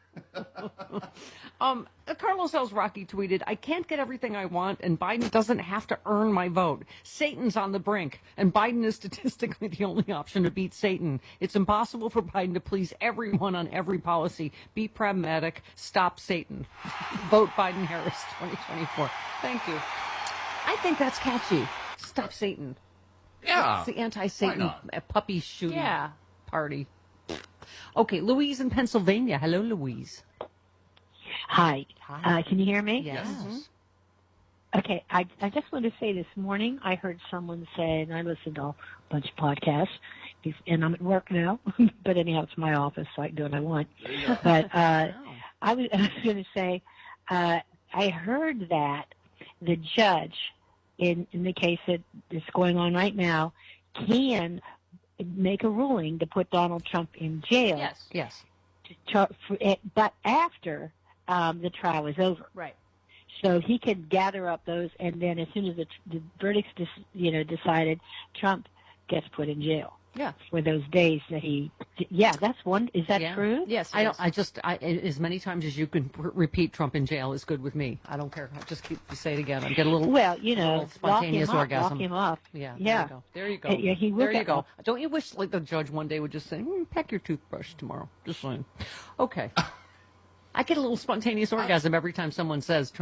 Um, Carlos Els Rocky tweeted, I can't get everything I want, and Biden doesn't have to earn my vote. Satan's on the brink, and Biden is statistically the only option to beat Satan. It's impossible for Biden to please everyone on every policy. Be pragmatic. Stop Satan. Vote Biden-Harris twenty twenty-four. Thank you. I think that's catchy. Stop Satan. Yeah. It's the anti-Satan Why not? uh, puppy shooting Yeah. party. Okay, Louise in Pennsylvania. Hello, Louise. Hi. Hi. Uh, can you hear me? Yes. Okay. I, I just want to say this morning I heard someone say, and I listened to a bunch of podcasts, and I'm at work now, but anyhow, it's my office, so I can do what I want. But uh, I was, I was going to say, uh, I heard that the judge, in, in the case that is going on right now, can make a ruling to put Donald Trump in jail. Yes. Yes. To char- for it, but after um, the trial is over. Right. So he could gather up those, and then as soon as the, the verdict's dis, you know decided, Trump gets put in jail. Yeah. For those days that he, yeah, that's one. Is that Yeah. true? Yes. I don't. I just. I, as many times as you can r- repeat Trump in jail is good with me. I don't care. Just keep say it again. I get a little. Well, you a little know, lock him spontaneous up. orgasm. Lock him up. Yeah. Yeah. There you go. Uh, yeah, he will there you get go. up. Don't you wish like the judge one day would just say, mm, "Pack your toothbrush tomorrow." Just saying. Okay. I get a little spontaneous orgasm every time someone says Trump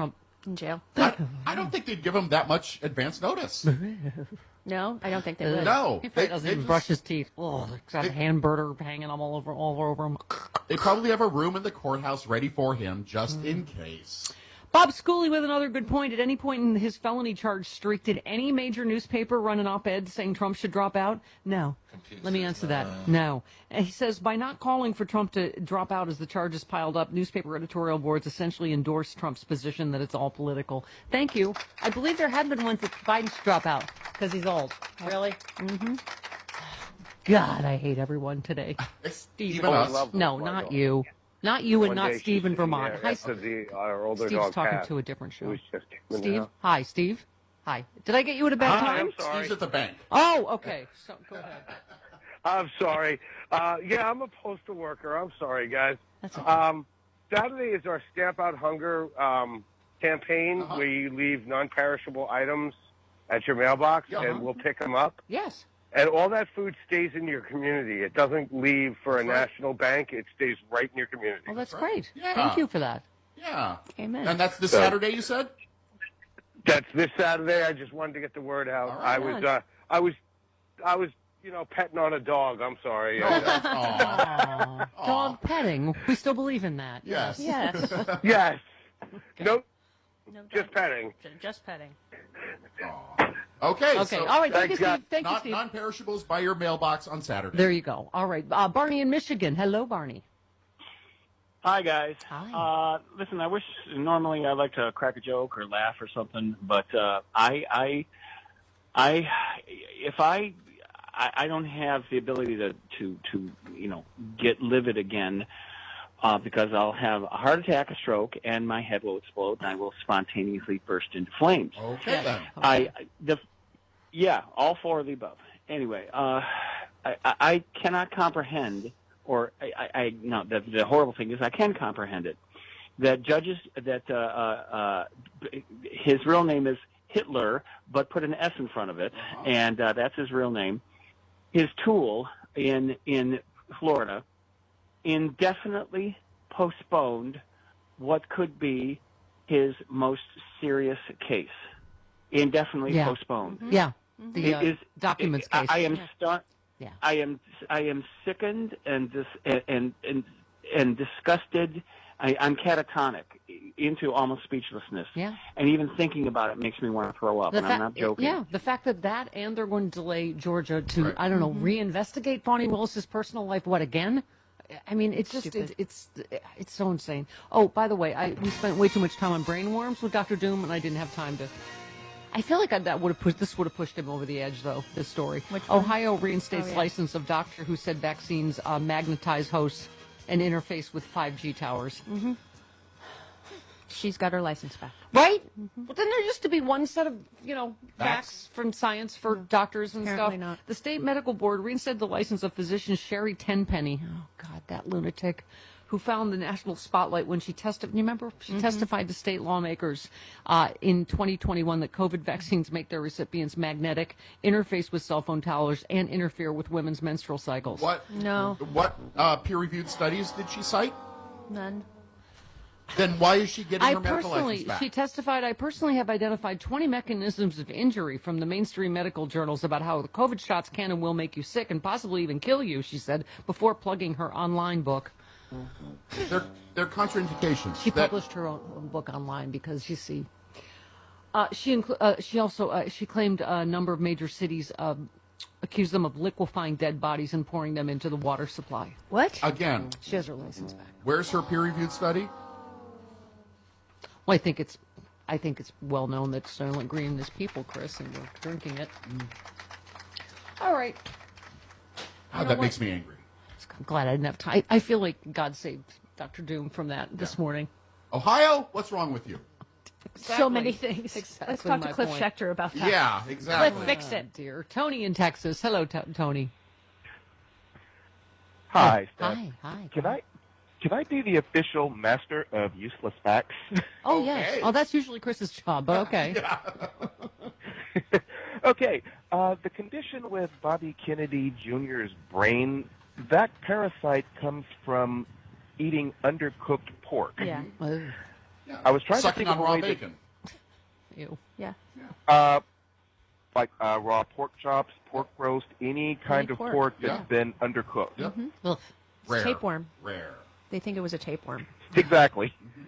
In jail. I, I don't think they'd give him that much advance notice. No, I don't think they would. No. He probably They- doesn't they even just- brush his teeth. Oh, he's got a hand burner hanging all over, all over him. They probably have a room in the courthouse ready for him just Mm. in case. Bob Schooley with another good point. At any point in his felony charge streak, did any major newspaper run an op-ed saying Trump should drop out? No. Let me answer that. No. And he says, by not calling for Trump to drop out as the charges piled up, newspaper editorial boards essentially endorsed Trump's position that it's all political. Thank you. I believe there had been ones that Biden should drop out because he's old. Really? Mm-hmm. God, I hate everyone today. Steve, Even us. love no, my not dog. you. Not you and One not day Steve she's in sitting Vermont. there Hi, next to the, our older Steve's dog, talking Pat, to a different show. who's just came in the Steve? house. Hi, Steve. Hi. Did I get you at a bad Hi, time? I'm sorry. Steve's at the bank. Oh, okay. So, go ahead. I'm sorry. Uh, yeah, I'm a postal worker. I'm sorry, guys. That's um, Saturday is our Stamp Out Hunger um, campaign Uh-huh. where you leave non-perishable items at your mailbox, Uh-huh. and we'll pick them up. Yes. And all that food stays in your community. It doesn't leave for a national bank. It stays right in your community. Oh, that's great. Yeah. Thank you for that. Yeah. Amen. And that's this So- Saturday, you said? That's this Saturday. I just wanted to get the word out. All I right. was, uh, I was, I was, you know, petting on a dog. I'm sorry. No, that's- aw. Dog petting. We still believe in that. Yes. Yes. Yes. Nope. Just petting. Just petting. Okay. Okay, So all right, thank you, Steve. Thank you, non- Steve. Non-perishables by your mailbox on Saturday. There you go. All right. Uh, Barney in Michigan. Hello, Barney. Hi, guys. Hi. Uh, listen, I wish normally I like to crack a joke or laugh or something, but uh, I, I, I, if I, I, I don't have the ability to, to, to, you know, get livid again uh, because I'll have a heart attack, a stroke, and my head will explode, and I will spontaneously burst into flames. Okay, then. I, the, yeah, all four of the above. Anyway, uh, I, I, I cannot comprehend. Or I, I, I no, the, the horrible thing is I can comprehend it. That judges that uh, uh, uh, his real name is Hitler, but put an S in front of it, Uh-huh. and uh, that's his real name. His tool in in Florida indefinitely postponed what could be his most serious case. Indefinitely Yeah. postponed. Yeah. The It uh, is- documents I, case. I am Yeah. stunned. Yeah. I am I am sickened and dis, and and and disgusted. I, I'm catatonic into almost speechlessness. Yeah. And even thinking about it makes me want to throw up. The And fa- I'm not joking. Yeah, the fact that that and they're going to delay Georgia to, I don't know, reinvestigate Bonnie Willis's personal life, what, again? I mean, it's just, Stupid. it's, it's it's so insane. Oh, by the way, I we spent way too much time on brain worms with Doctor Doom, and I didn't have time to... I feel like I, that would have pushed, this would have pushed him over the edge, though, this story. Which one? Ohio reinstates Oh, yeah. license of doctor who said vaccines uh, magnetize hosts and interface with five G towers. Mm-hmm. She's got her license back. Right? But then there used to be one set of, you know, facts from science for doctors and Apparently stuff. not. The state medical board reinstated the license of physician Sherry Tenpenny. Oh, God, that lunatic. Who found the national spotlight when she testified. You remember? She Mhm. testified to state lawmakers uh, in twenty twenty-one that COVID vaccines make their recipients magnetic, interface with cell phone towers, and interfere with women's menstrual cycles. What? No. What uh, peer-reviewed studies did she cite? None. Then why is she getting I her medical personally, license back? she testified, I personally have identified twenty mechanisms of injury from the mainstream medical journals about how the COVID shots can and will make you sick and possibly even kill you, she said, before plugging her online book. They're, they're contraindications. She that- published her own, own book online because, you see, uh, she inclu- uh, she also uh, she claimed a number of major cities um, accused them of liquefying dead bodies and pouring them into the water supply. What? Again, She has her license back. where's her peer-reviewed study? Well, I think it's I think it's well known that Sterling Green is people, Chris, and we're drinking it. All right. God, You know that what? makes me angry. I'm glad I didn't have time. I, I feel like God saved Doctor Doom from that this morning. Ohio, what's wrong with you? So many things. Exactly Let's talk to my Cliff point. Schechter about that. Yeah, exactly. Cliff, fix Oh, it. dear. Tony in Texas. Hello, T- Tony. Hi. Oh, uh, hi, hi. Can I can I be the official master of useless facts? Oh, yes. Oh, that's usually Chris's job, but okay. Okay. Uh, the condition with Bobby Kennedy Junior's brain, that parasite comes from eating undercooked pork. Yeah. I was trying Sucking to think on of a raw way bacon. Ew. Yeah. Uh, like uh, raw pork chops, pork roast, any kind Any of pork. pork that's Yeah. been undercooked. Mhm. Ugh. It's Rare. tapeworm. Rare. They think it was a tapeworm. Exactly.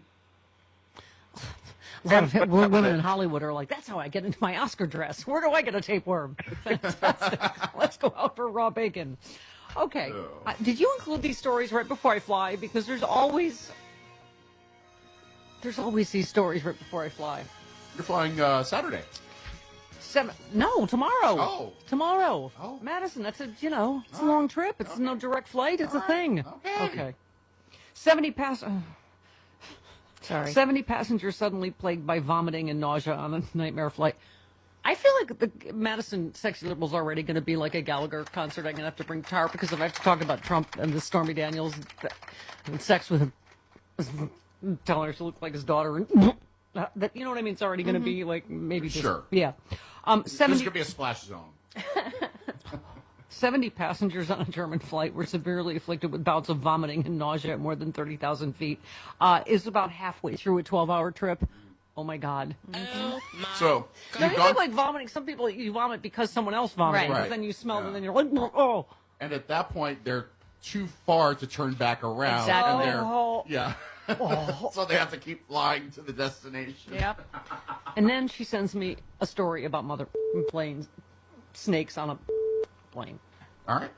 A lot of women in Hollywood are like, that's how I get into my Oscar dress. Where do I get a tapeworm? Fantastic. Let's go out for raw bacon. Okay. Uh, did you include these stories right before I fly? Because there's always, there's always these stories right before I fly. You're flying uh, Saturday. Seven, no, tomorrow. Oh. Tomorrow. Oh. Madison, that's a, you know, it's a long trip. It's no direct flight. It's a thing. Okay. Okay. seventy pass. Uh, Sorry. seventy passengers suddenly plagued by vomiting and nausea on a nightmare flight. I feel like the Madison Sexy Liberal's already going to be like a Gallagher concert. I'm going to have to bring tarp because if I have to talk about Trump and the Stormy Daniels and sex with him, telling her to look like his daughter. And, uh, that, you know what I mean? It's already going to be like maybe just, Sure. yeah. Um, There's seventy going to be a splash zone. seventy passengers on a German flight were severely afflicted with bouts of vomiting and nausea at more than thirty thousand feet. Uh, is about halfway through a twelve-hour trip. Oh, my God. So, Don't you've you gone, think like vomiting? Some people, you vomit because someone else vomited. Right. But then you smell Yeah. and then you're like, oh. and at that point, they're too far to turn back around. Exactly. And they're, Oh. yeah. So they have to keep flying to the destination. Yep. And then she sends me a story about mother planes, snakes on a plane. All right.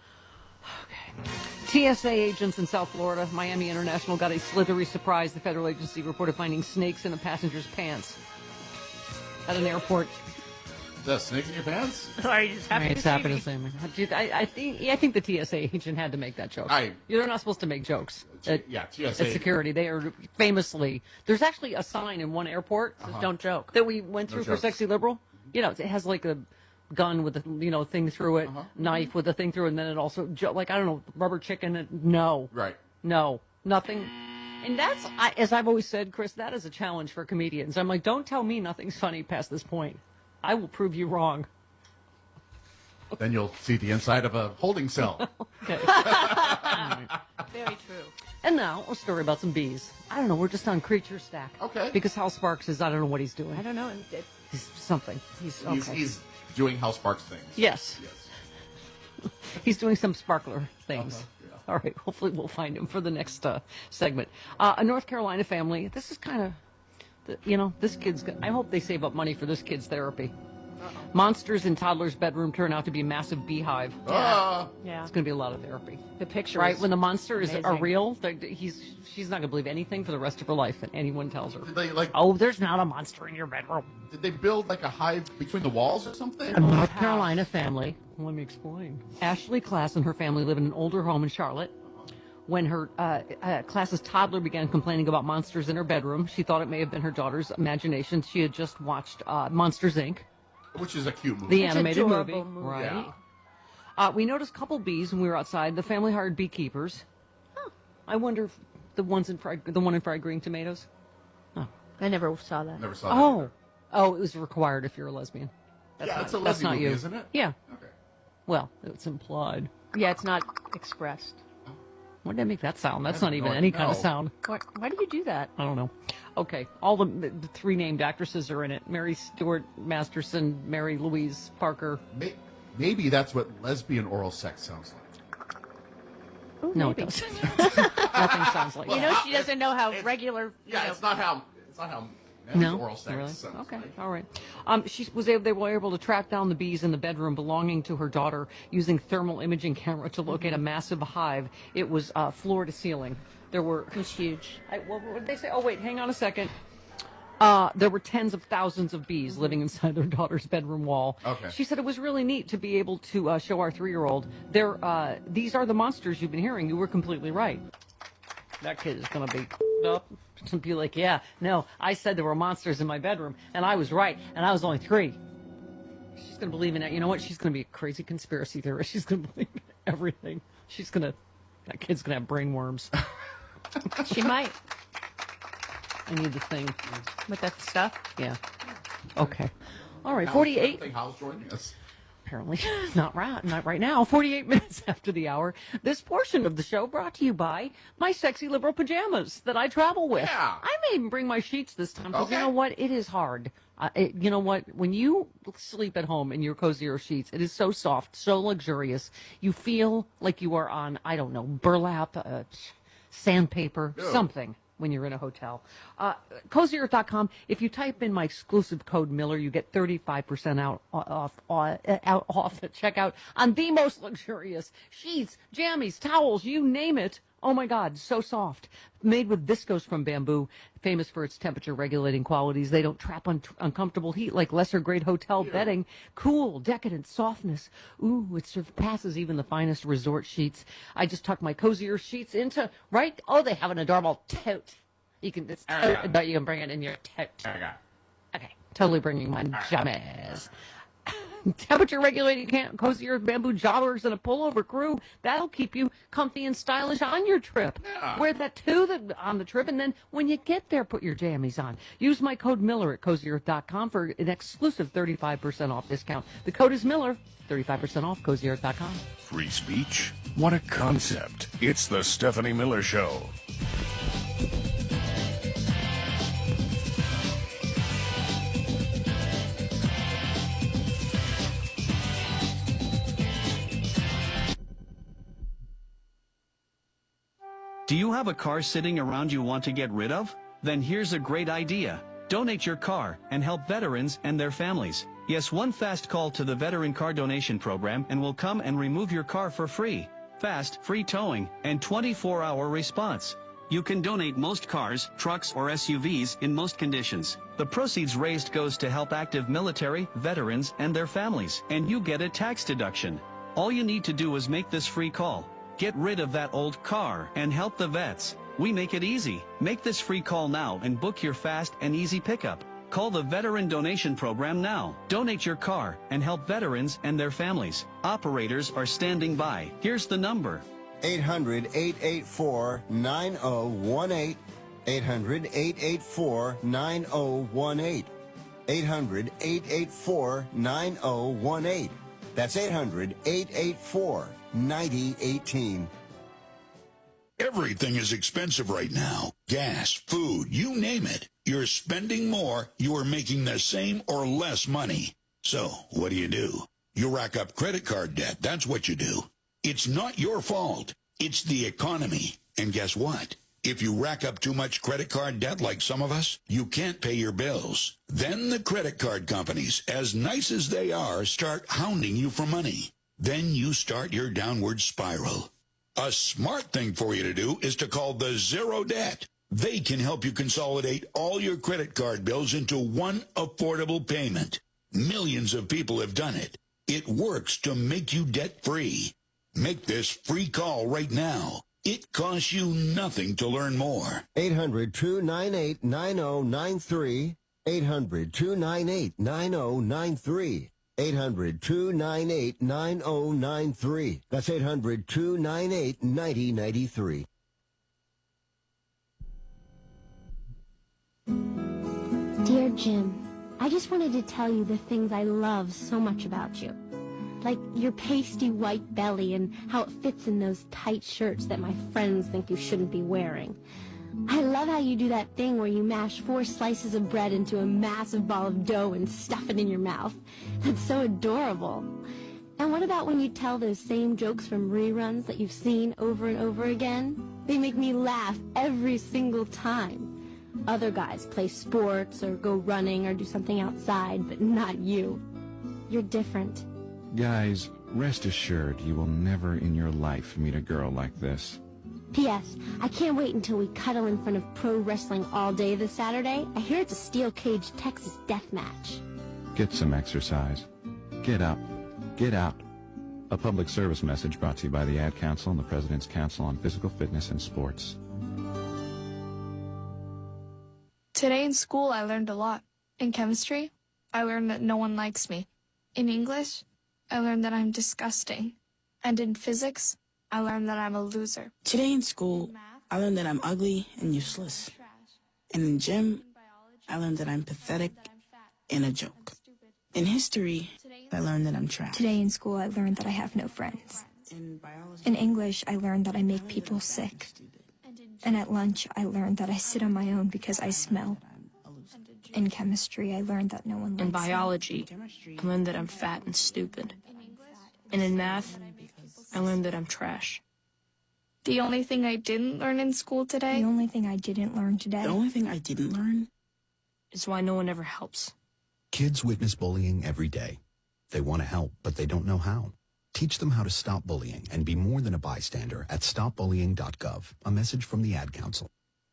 T S A agents in South Florida, Miami International, got a slithery surprise. The federal agency reported finding snakes in a passenger's pants at an airport. Is that a snake in your pants? Sorry, just happened it's happened to say me. I, I think I think the T S A agent had to make that joke. I- You're not supposed to make jokes. At, yeah, T S A. At security, they are famously. There's actually a sign in one airport. Says, "Don't joke." That we went No through for jokes. Sexy Liberal. You know, it has like a gun with a you know thing through it, knife with a thing through, it, and then it also jo- like I don't know, rubber chicken. And, no, Right. no, nothing. And that's I, as I've always said, Chris. That is a challenge for comedians. I'm like, don't tell me nothing's funny past this point. I will prove you wrong. Then you'll see the inside of a holding cell. Okay. Very true. And now a story about some bees. I don't know. We're just on Creature Stack. Okay. Because Hal Sparks is I don't know what he's doing. I don't know. It, He's something. He's okay. He's, he's doing House Sparks things. Yes. Yes. He's doing some sparkler things. Uh-huh, All right. Hopefully we'll find him for the next uh, segment. Uh, a North Carolina family. This is kind of, you know, this kid's. go- I hope they save up money for this kid's therapy. Monsters in toddler's bedroom turn out to be a massive beehive. Ah. Yeah. It's going to be a lot of therapy. The picture Right? is When the monsters are amazing. real, they're- he's she's not going to believe anything for the rest of her life that anyone tells her. Did they like? Oh, there's not a monster in your bedroom. Did they build like a hive between the walls or something? A North Carolina family. Let me explain. Ashley Class and her family live in an older home in Charlotte. When her uh, uh, Class's toddler began complaining about monsters in her bedroom, she thought it may have been her daughter's imagination. She had just watched uh, Monsters, Incorporated. Which is a cute movie. The It's animated movie. adorable movie. Right. Yeah. Uh, we noticed a couple bees when we were outside. The family hired beekeepers. Huh. I wonder if the ones in fried, the one in fried green tomatoes. I never saw that. Never saw that. Oh, either. oh, it was required if you're a lesbian. That's Yeah, not, it's a that's lesbian not movie, you, isn't it? Yeah. Okay. Well, it's implied. Yeah, it's not expressed. Why did I make that sound? That's I not have even no- any kind of no. sound. Why, why do you do that? I don't know. Okay, all the, the three named actresses are in it: Mary Stuart Masterson, Mary Louise Parker. May- Maybe that's what lesbian oral sex sounds like. Ooh, No, maybe. it doesn't. Nothing sounds like You it. know, she doesn't know how regular. Yeah, you know, it's not how it's not how men's No, oral sex really? sounds Okay, like. all right. Um, she was able. They were able to track down the bees in the bedroom belonging to her daughter using thermal imaging camera to locate a massive hive. It was uh, floor to ceiling. There were. It was huge. I, what, what did they say? Oh wait, hang on a second. Uh, there were tens of thousands of bees living inside their daughter's bedroom wall. Okay. She said it was really neat to be able to uh, show our three-year-old. There, uh, these are the monsters you've been hearing. You were completely right. That kid is going to be up and be like, yeah, no, I said there were monsters in my bedroom, and I was right, and I was only three. She's going to believe in it. You know what? She's going to be a crazy conspiracy theorist. She's going to believe in everything. She's going to, that kid's going to have brain worms. She might. I need the thing. With that stuff? Yeah. Okay. All right. How's- I forty-eight. think Hal's joining us. apparently not right, not right now. forty-eight minutes after the hour. This portion of the show brought to you by my sexy liberal pajamas that I travel with. Yeah. I may even bring my sheets this time because Okay. you know what? It is hard. Uh, it, you know what? When you sleep at home in your cozier sheets, it is so soft, so luxurious. You feel like you are on, I don't know, burlap, uh, sandpaper, Ew. something. When you're in a hotel. Uh, cozy earth dot com, if you type in my exclusive code Miller, you get thirty-five percent out off, uh, out off at checkout on the most luxurious sheets, jammies, towels, you name it. Oh my God, so soft. Made with viscose from bamboo, famous for its temperature regulating qualities. They don't trap un- uncomfortable heat like lesser grade hotel bedding. Cool, decadent softness. Ooh, it surpasses even the finest resort sheets. I just tuck my cozier sheets into, right? Oh, they have an adorable tote. You can, it's I tote, got it. but you can bring it in your tote. I got it. Okay, totally bringing my jammies. Temperature regulating can- cozy earth bamboo joggers and a pullover crew. That'll keep you comfy and stylish on your trip. Yeah. Wear that too the, on the trip, and then when you get there, put your jammies on. Use my code Miller at cozy earth dot com for an exclusive thirty-five percent off discount. The code is Miller, thirty-five percent off cozy earth dot com. Free speech? What a concept. It's the Stephanie Miller Show. Do you have a car sitting around you want to get rid of? Then here's a great idea. Donate your car and help veterans and their families. Yes, one fast call to the Veteran Car Donation Program and we'll come and remove your car for free. Fast, free towing, and twenty-four hour response. You can donate most cars, trucks, or S U Vs in most conditions. The proceeds raised goes to help active military, veterans, and their families, and you get a tax deduction. All you need to do is make this free call. Get rid of that old car and help the vets. We make it easy. Make this free call now and book your fast and easy pickup. Call the Veteran Donation Program now. Donate your car and help veterans and their families. Operators are standing by. Here's the number. eight hundred, eight eight four, nine oh one eight. eight hundred, eight eight four, nine oh one eight. eight hundred, eight eight four, nine oh one eight. That's eight hundred, eight eight four, nine oh one eight. Everything is expensive right now. Gas, food, you name it. You're spending more, you are making the same or less money. So, what do you do? You rack up credit card debt. That's what you do. It's not your fault. It's the economy. And guess what? If you rack up too much credit card debt like some of us, you can't pay your bills. Then the credit card companies, as nice as they are, start hounding you for money. Then you start your downward spiral. A smart thing for you to do is to call the Zero Debt. They can help you consolidate all your credit card bills into one affordable payment. Millions of people have done it. It works to make you debt-free. Make this free call right now. It costs you nothing to learn more. eight hundred, two nine eight, nine oh nine three. eight hundred, two nine eight, nine oh nine three. eight hundred, two nine eight, nine oh nine three. That's eight hundred, two nine eight, nine oh nine three. Dear Jim, I just wanted to tell you the things I love so much about you. Like your pasty white belly and how it fits in those tight shirts that my friends think you shouldn't be wearing. I love how you do that thing where you mash four slices of bread into a massive ball of dough and stuff it in your mouth. That's so adorable. And what about when you tell those same jokes from reruns that you've seen over and over again? They make me laugh every single time. Other guys play sports or go running or do something outside, but not you. You're different. Guys, rest assured you will never in your life meet a girl like this. P S. I can't wait until we cuddle in front of pro wrestling all day this Saturday. I hear it's a steel cage Texas death match. Get some exercise. Get up. Get out. A public service message brought to you by the Ad Council and the President's Council on Physical Fitness and Sports. Today in school, I learned a lot. In chemistry, I learned that no one likes me. In English, I learned that I'm disgusting. And in physics, I learned that I'm a loser. Today in school, I learned that I'm ugly and useless. And in gym, I learned that I'm pathetic and a joke. In history, I learned that I'm trash. Today in school, I learned that I have no friends. In English, I learned that I make people sick. And at lunch, I learned that I sit on my own because I smell. In chemistry, I learned that no one likes In me. biology, I learned that I'm fat and stupid. And in math, I learned that I'm trash. The only thing I didn't learn in school today? The only thing I didn't learn today. The only thing I didn't learn is why no one ever helps. Kids witness bullying every day. They want to help, but they don't know how. Teach them how to stop bullying and be more than a bystander at stop bullying dot gov. A message from the Ad Council.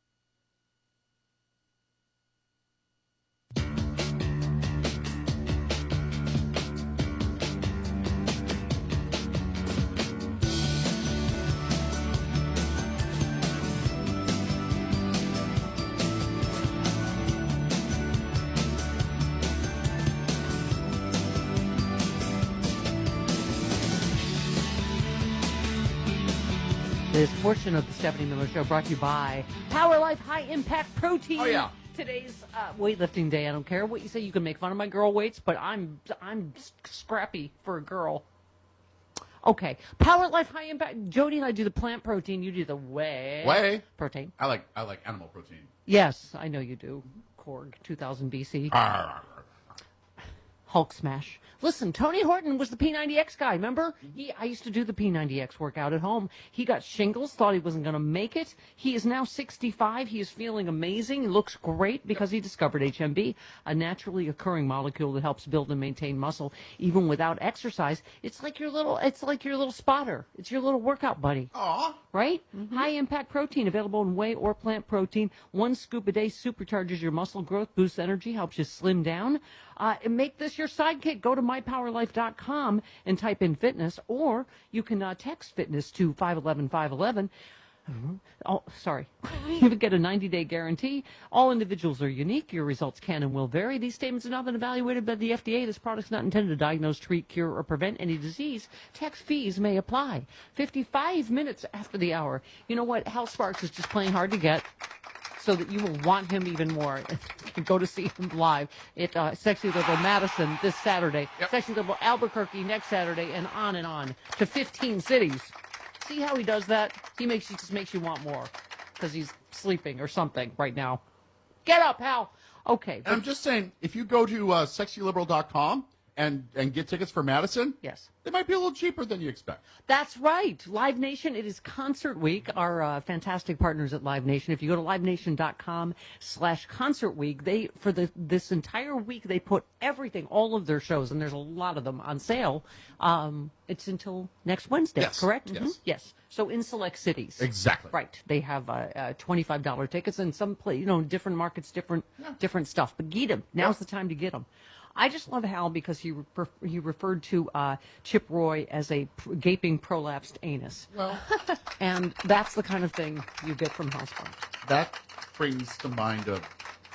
This portion of the Stephanie Miller Show brought to you by Power Life High Impact Protein. Oh, yeah. Today's uh, weightlifting day. I don't care what you say. You can make fun of my girl weights, but I'm I'm scrappy for a girl. Okay. Power Life High Impact. Jody and I do the plant protein. You do the whey. Whey. Protein. I like I like animal protein. Yes, I know you do. Korg, two thousand B C. Arr. Hulk smash. Listen, Tony Horton was the P ninety X guy, remember? He, I used to do the P ninety X workout at home. He got shingles, thought he wasn't going to make it. He is now sixty-five. He is feeling amazing. He looks great because he discovered H M B, a naturally occurring molecule that helps build and maintain muscle even without exercise. It's like your little, it's like your little spotter. It's your little workout buddy. Aw. Right? Mm-hmm. High impact protein available in whey or plant protein. One scoop a day supercharges your muscle growth, boosts energy, helps you slim down. Uh, and make this your sidekick. Go to my power life dot com and type in fitness, or you can uh, text fitness to five one one five one one. Oh, sorry. You get a ninety day guarantee. All individuals are unique. Your results can and will vary. These statements have not been evaluated by the F D A. This product is not intended to diagnose, treat, cure, or prevent any disease. Tax fees may apply. fifty-five minutes after the hour. You know what? Hal Sparks is just playing hard to get, so that you will want him even more. Go to see him live at uh, Sexy Liberal Madison this Saturday, yep. Sexy Liberal Albuquerque next Saturday, and on and on to fifteen cities. See how he does that? He makes you just makes you want more because he's sleeping or something right now. Get up, Hal. Okay. And I'm just saying, if you go to uh, sexy liberal dot com and and get tickets for Madison, yes, they might be a little cheaper than you expect. That's right. Live Nation, it is concert week. Our uh, fantastic partners at Live Nation. If you go to live nation dot com slash concert week, they for the this entire week they put everything, all of their shows, and there's a lot of them on sale. Um, it's until next Wednesday, yes. correct? Yes. Mm-hmm. Yes. So in select cities. Exactly. Right. They have uh, uh, twenty-five dollar tickets, and some play, you know, different markets, different yeah. different stuff. But get them. Now's yeah. the time to get them. I just love Hal because he re- he referred to uh, Chip Roy as a pr- gaping prolapsed anus. Well, and that's the kind of thing you get from Hal Sparks. That brings to mind a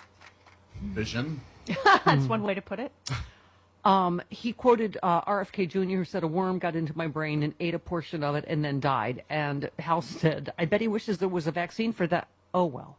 vision. That's one way to put it. Um, he quoted uh, R F K Junior who said, "A worm got into my brain and ate a portion of it and then died." And Hal said, "I bet he wishes there was a vaccine for that." Oh, well.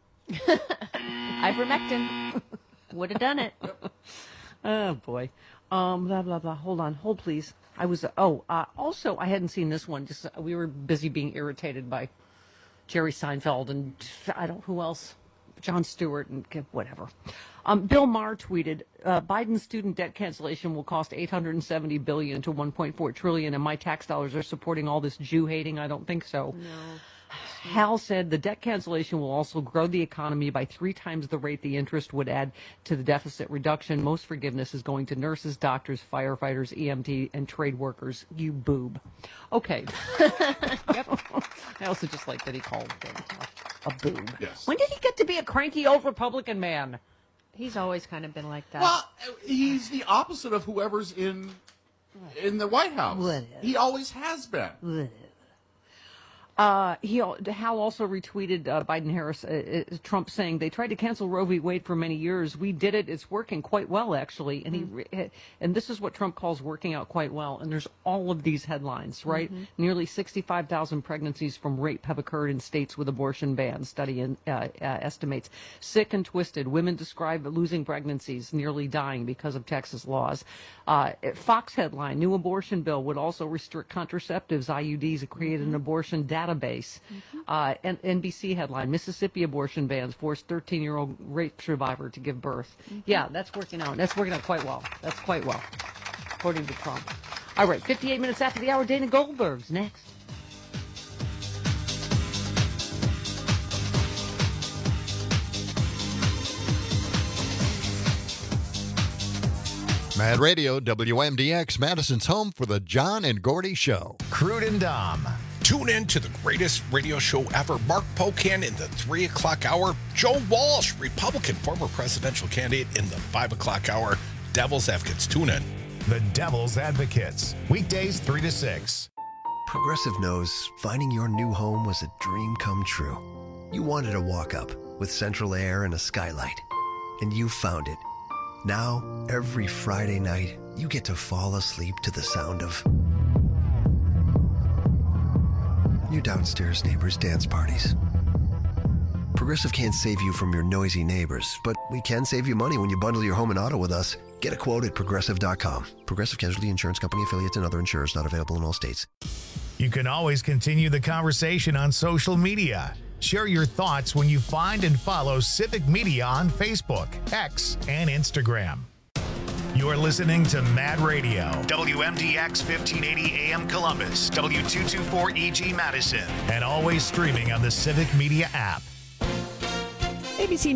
Ivermectin. Would have done it. Oh, boy. Um, blah, blah, blah. Hold on. Hold, please. I was, uh, oh, uh, also, I hadn't seen this one. Just uh, we were busy being irritated by Jerry Seinfeld and, I don't, who else? Jon Stewart and whatever. Um, Bill Maher tweeted, uh, Biden's student debt cancellation will cost eight hundred seventy billion dollars to one point four trillion dollars, and my tax dollars are supporting all this Jew hating. I don't think so. No. Hal said the debt cancellation will also grow the economy by three times the rate the interest would add to the deficit reduction. Most forgiveness is going to nurses, doctors, firefighters, E M T, and trade workers. You boob. Okay. Yep. I also just like that he called him a boob. Yes. When did he get to be a cranky old Republican man? He's always kind of been like that. Well, he's the opposite of whoever's in in the White House. Whatever. He always has been. Whatever. Uh, he Hal also retweeted uh, Biden-Harris, uh, uh, Trump saying they tried to cancel Roe v. Wade for many years. We did it. It's working quite well, actually. And mm-hmm. he and this is what Trump calls working out quite well. And there's all of these headlines, right? Mm-hmm. Nearly sixty-five thousand pregnancies from rape have occurred in states with abortion bans. Study in, uh, uh, estimates. Sick and twisted. Women describe losing pregnancies, nearly dying because of Texas laws. Uh, Fox headline: new abortion bill would also restrict contraceptives, I U Ds, and create mm-hmm. an abortion database. Mm-hmm. Uh, and N B C headline: Mississippi abortion bans force thirteen-year-old rape survivor to give birth. Mm-hmm. Yeah, that's working out. That's working out quite well. That's quite well, according to Trump. All right, fifty-eight minutes after the hour, Dana Goldberg's next. Mad Radio, W M D X, Madison's home for the John and Gordy Show. Crude and Dom. Tune in to the greatest radio show ever. Mark Pocan in the three o'clock hour. Joe Walsh, Republican former presidential candidate, in the five o'clock hour. Devil's Advocates. Tune in. The Devil's Advocates. Weekdays three to six. Progressive knows finding your new home was a dream come true. You wanted a walk-up with central air and a skylight. And you found it. Now, every Friday night, you get to fall asleep to the sound of your downstairs neighbors' dance parties. Progressive can't save you from your noisy neighbors, but we can save you money when you bundle your home and auto with us. Get a quote at Progressive dot com. Progressive Casualty Insurance Company, affiliates, and other insurers not available in all states. You can always continue the conversation on social media. Share your thoughts when you find and follow Civic Media on Facebook, X, and Instagram. You're listening to Mad Radio, W M D X fifteen eighty A M Columbus, W two twenty-four E G Madison, and always streaming on the Civic Media app. A B C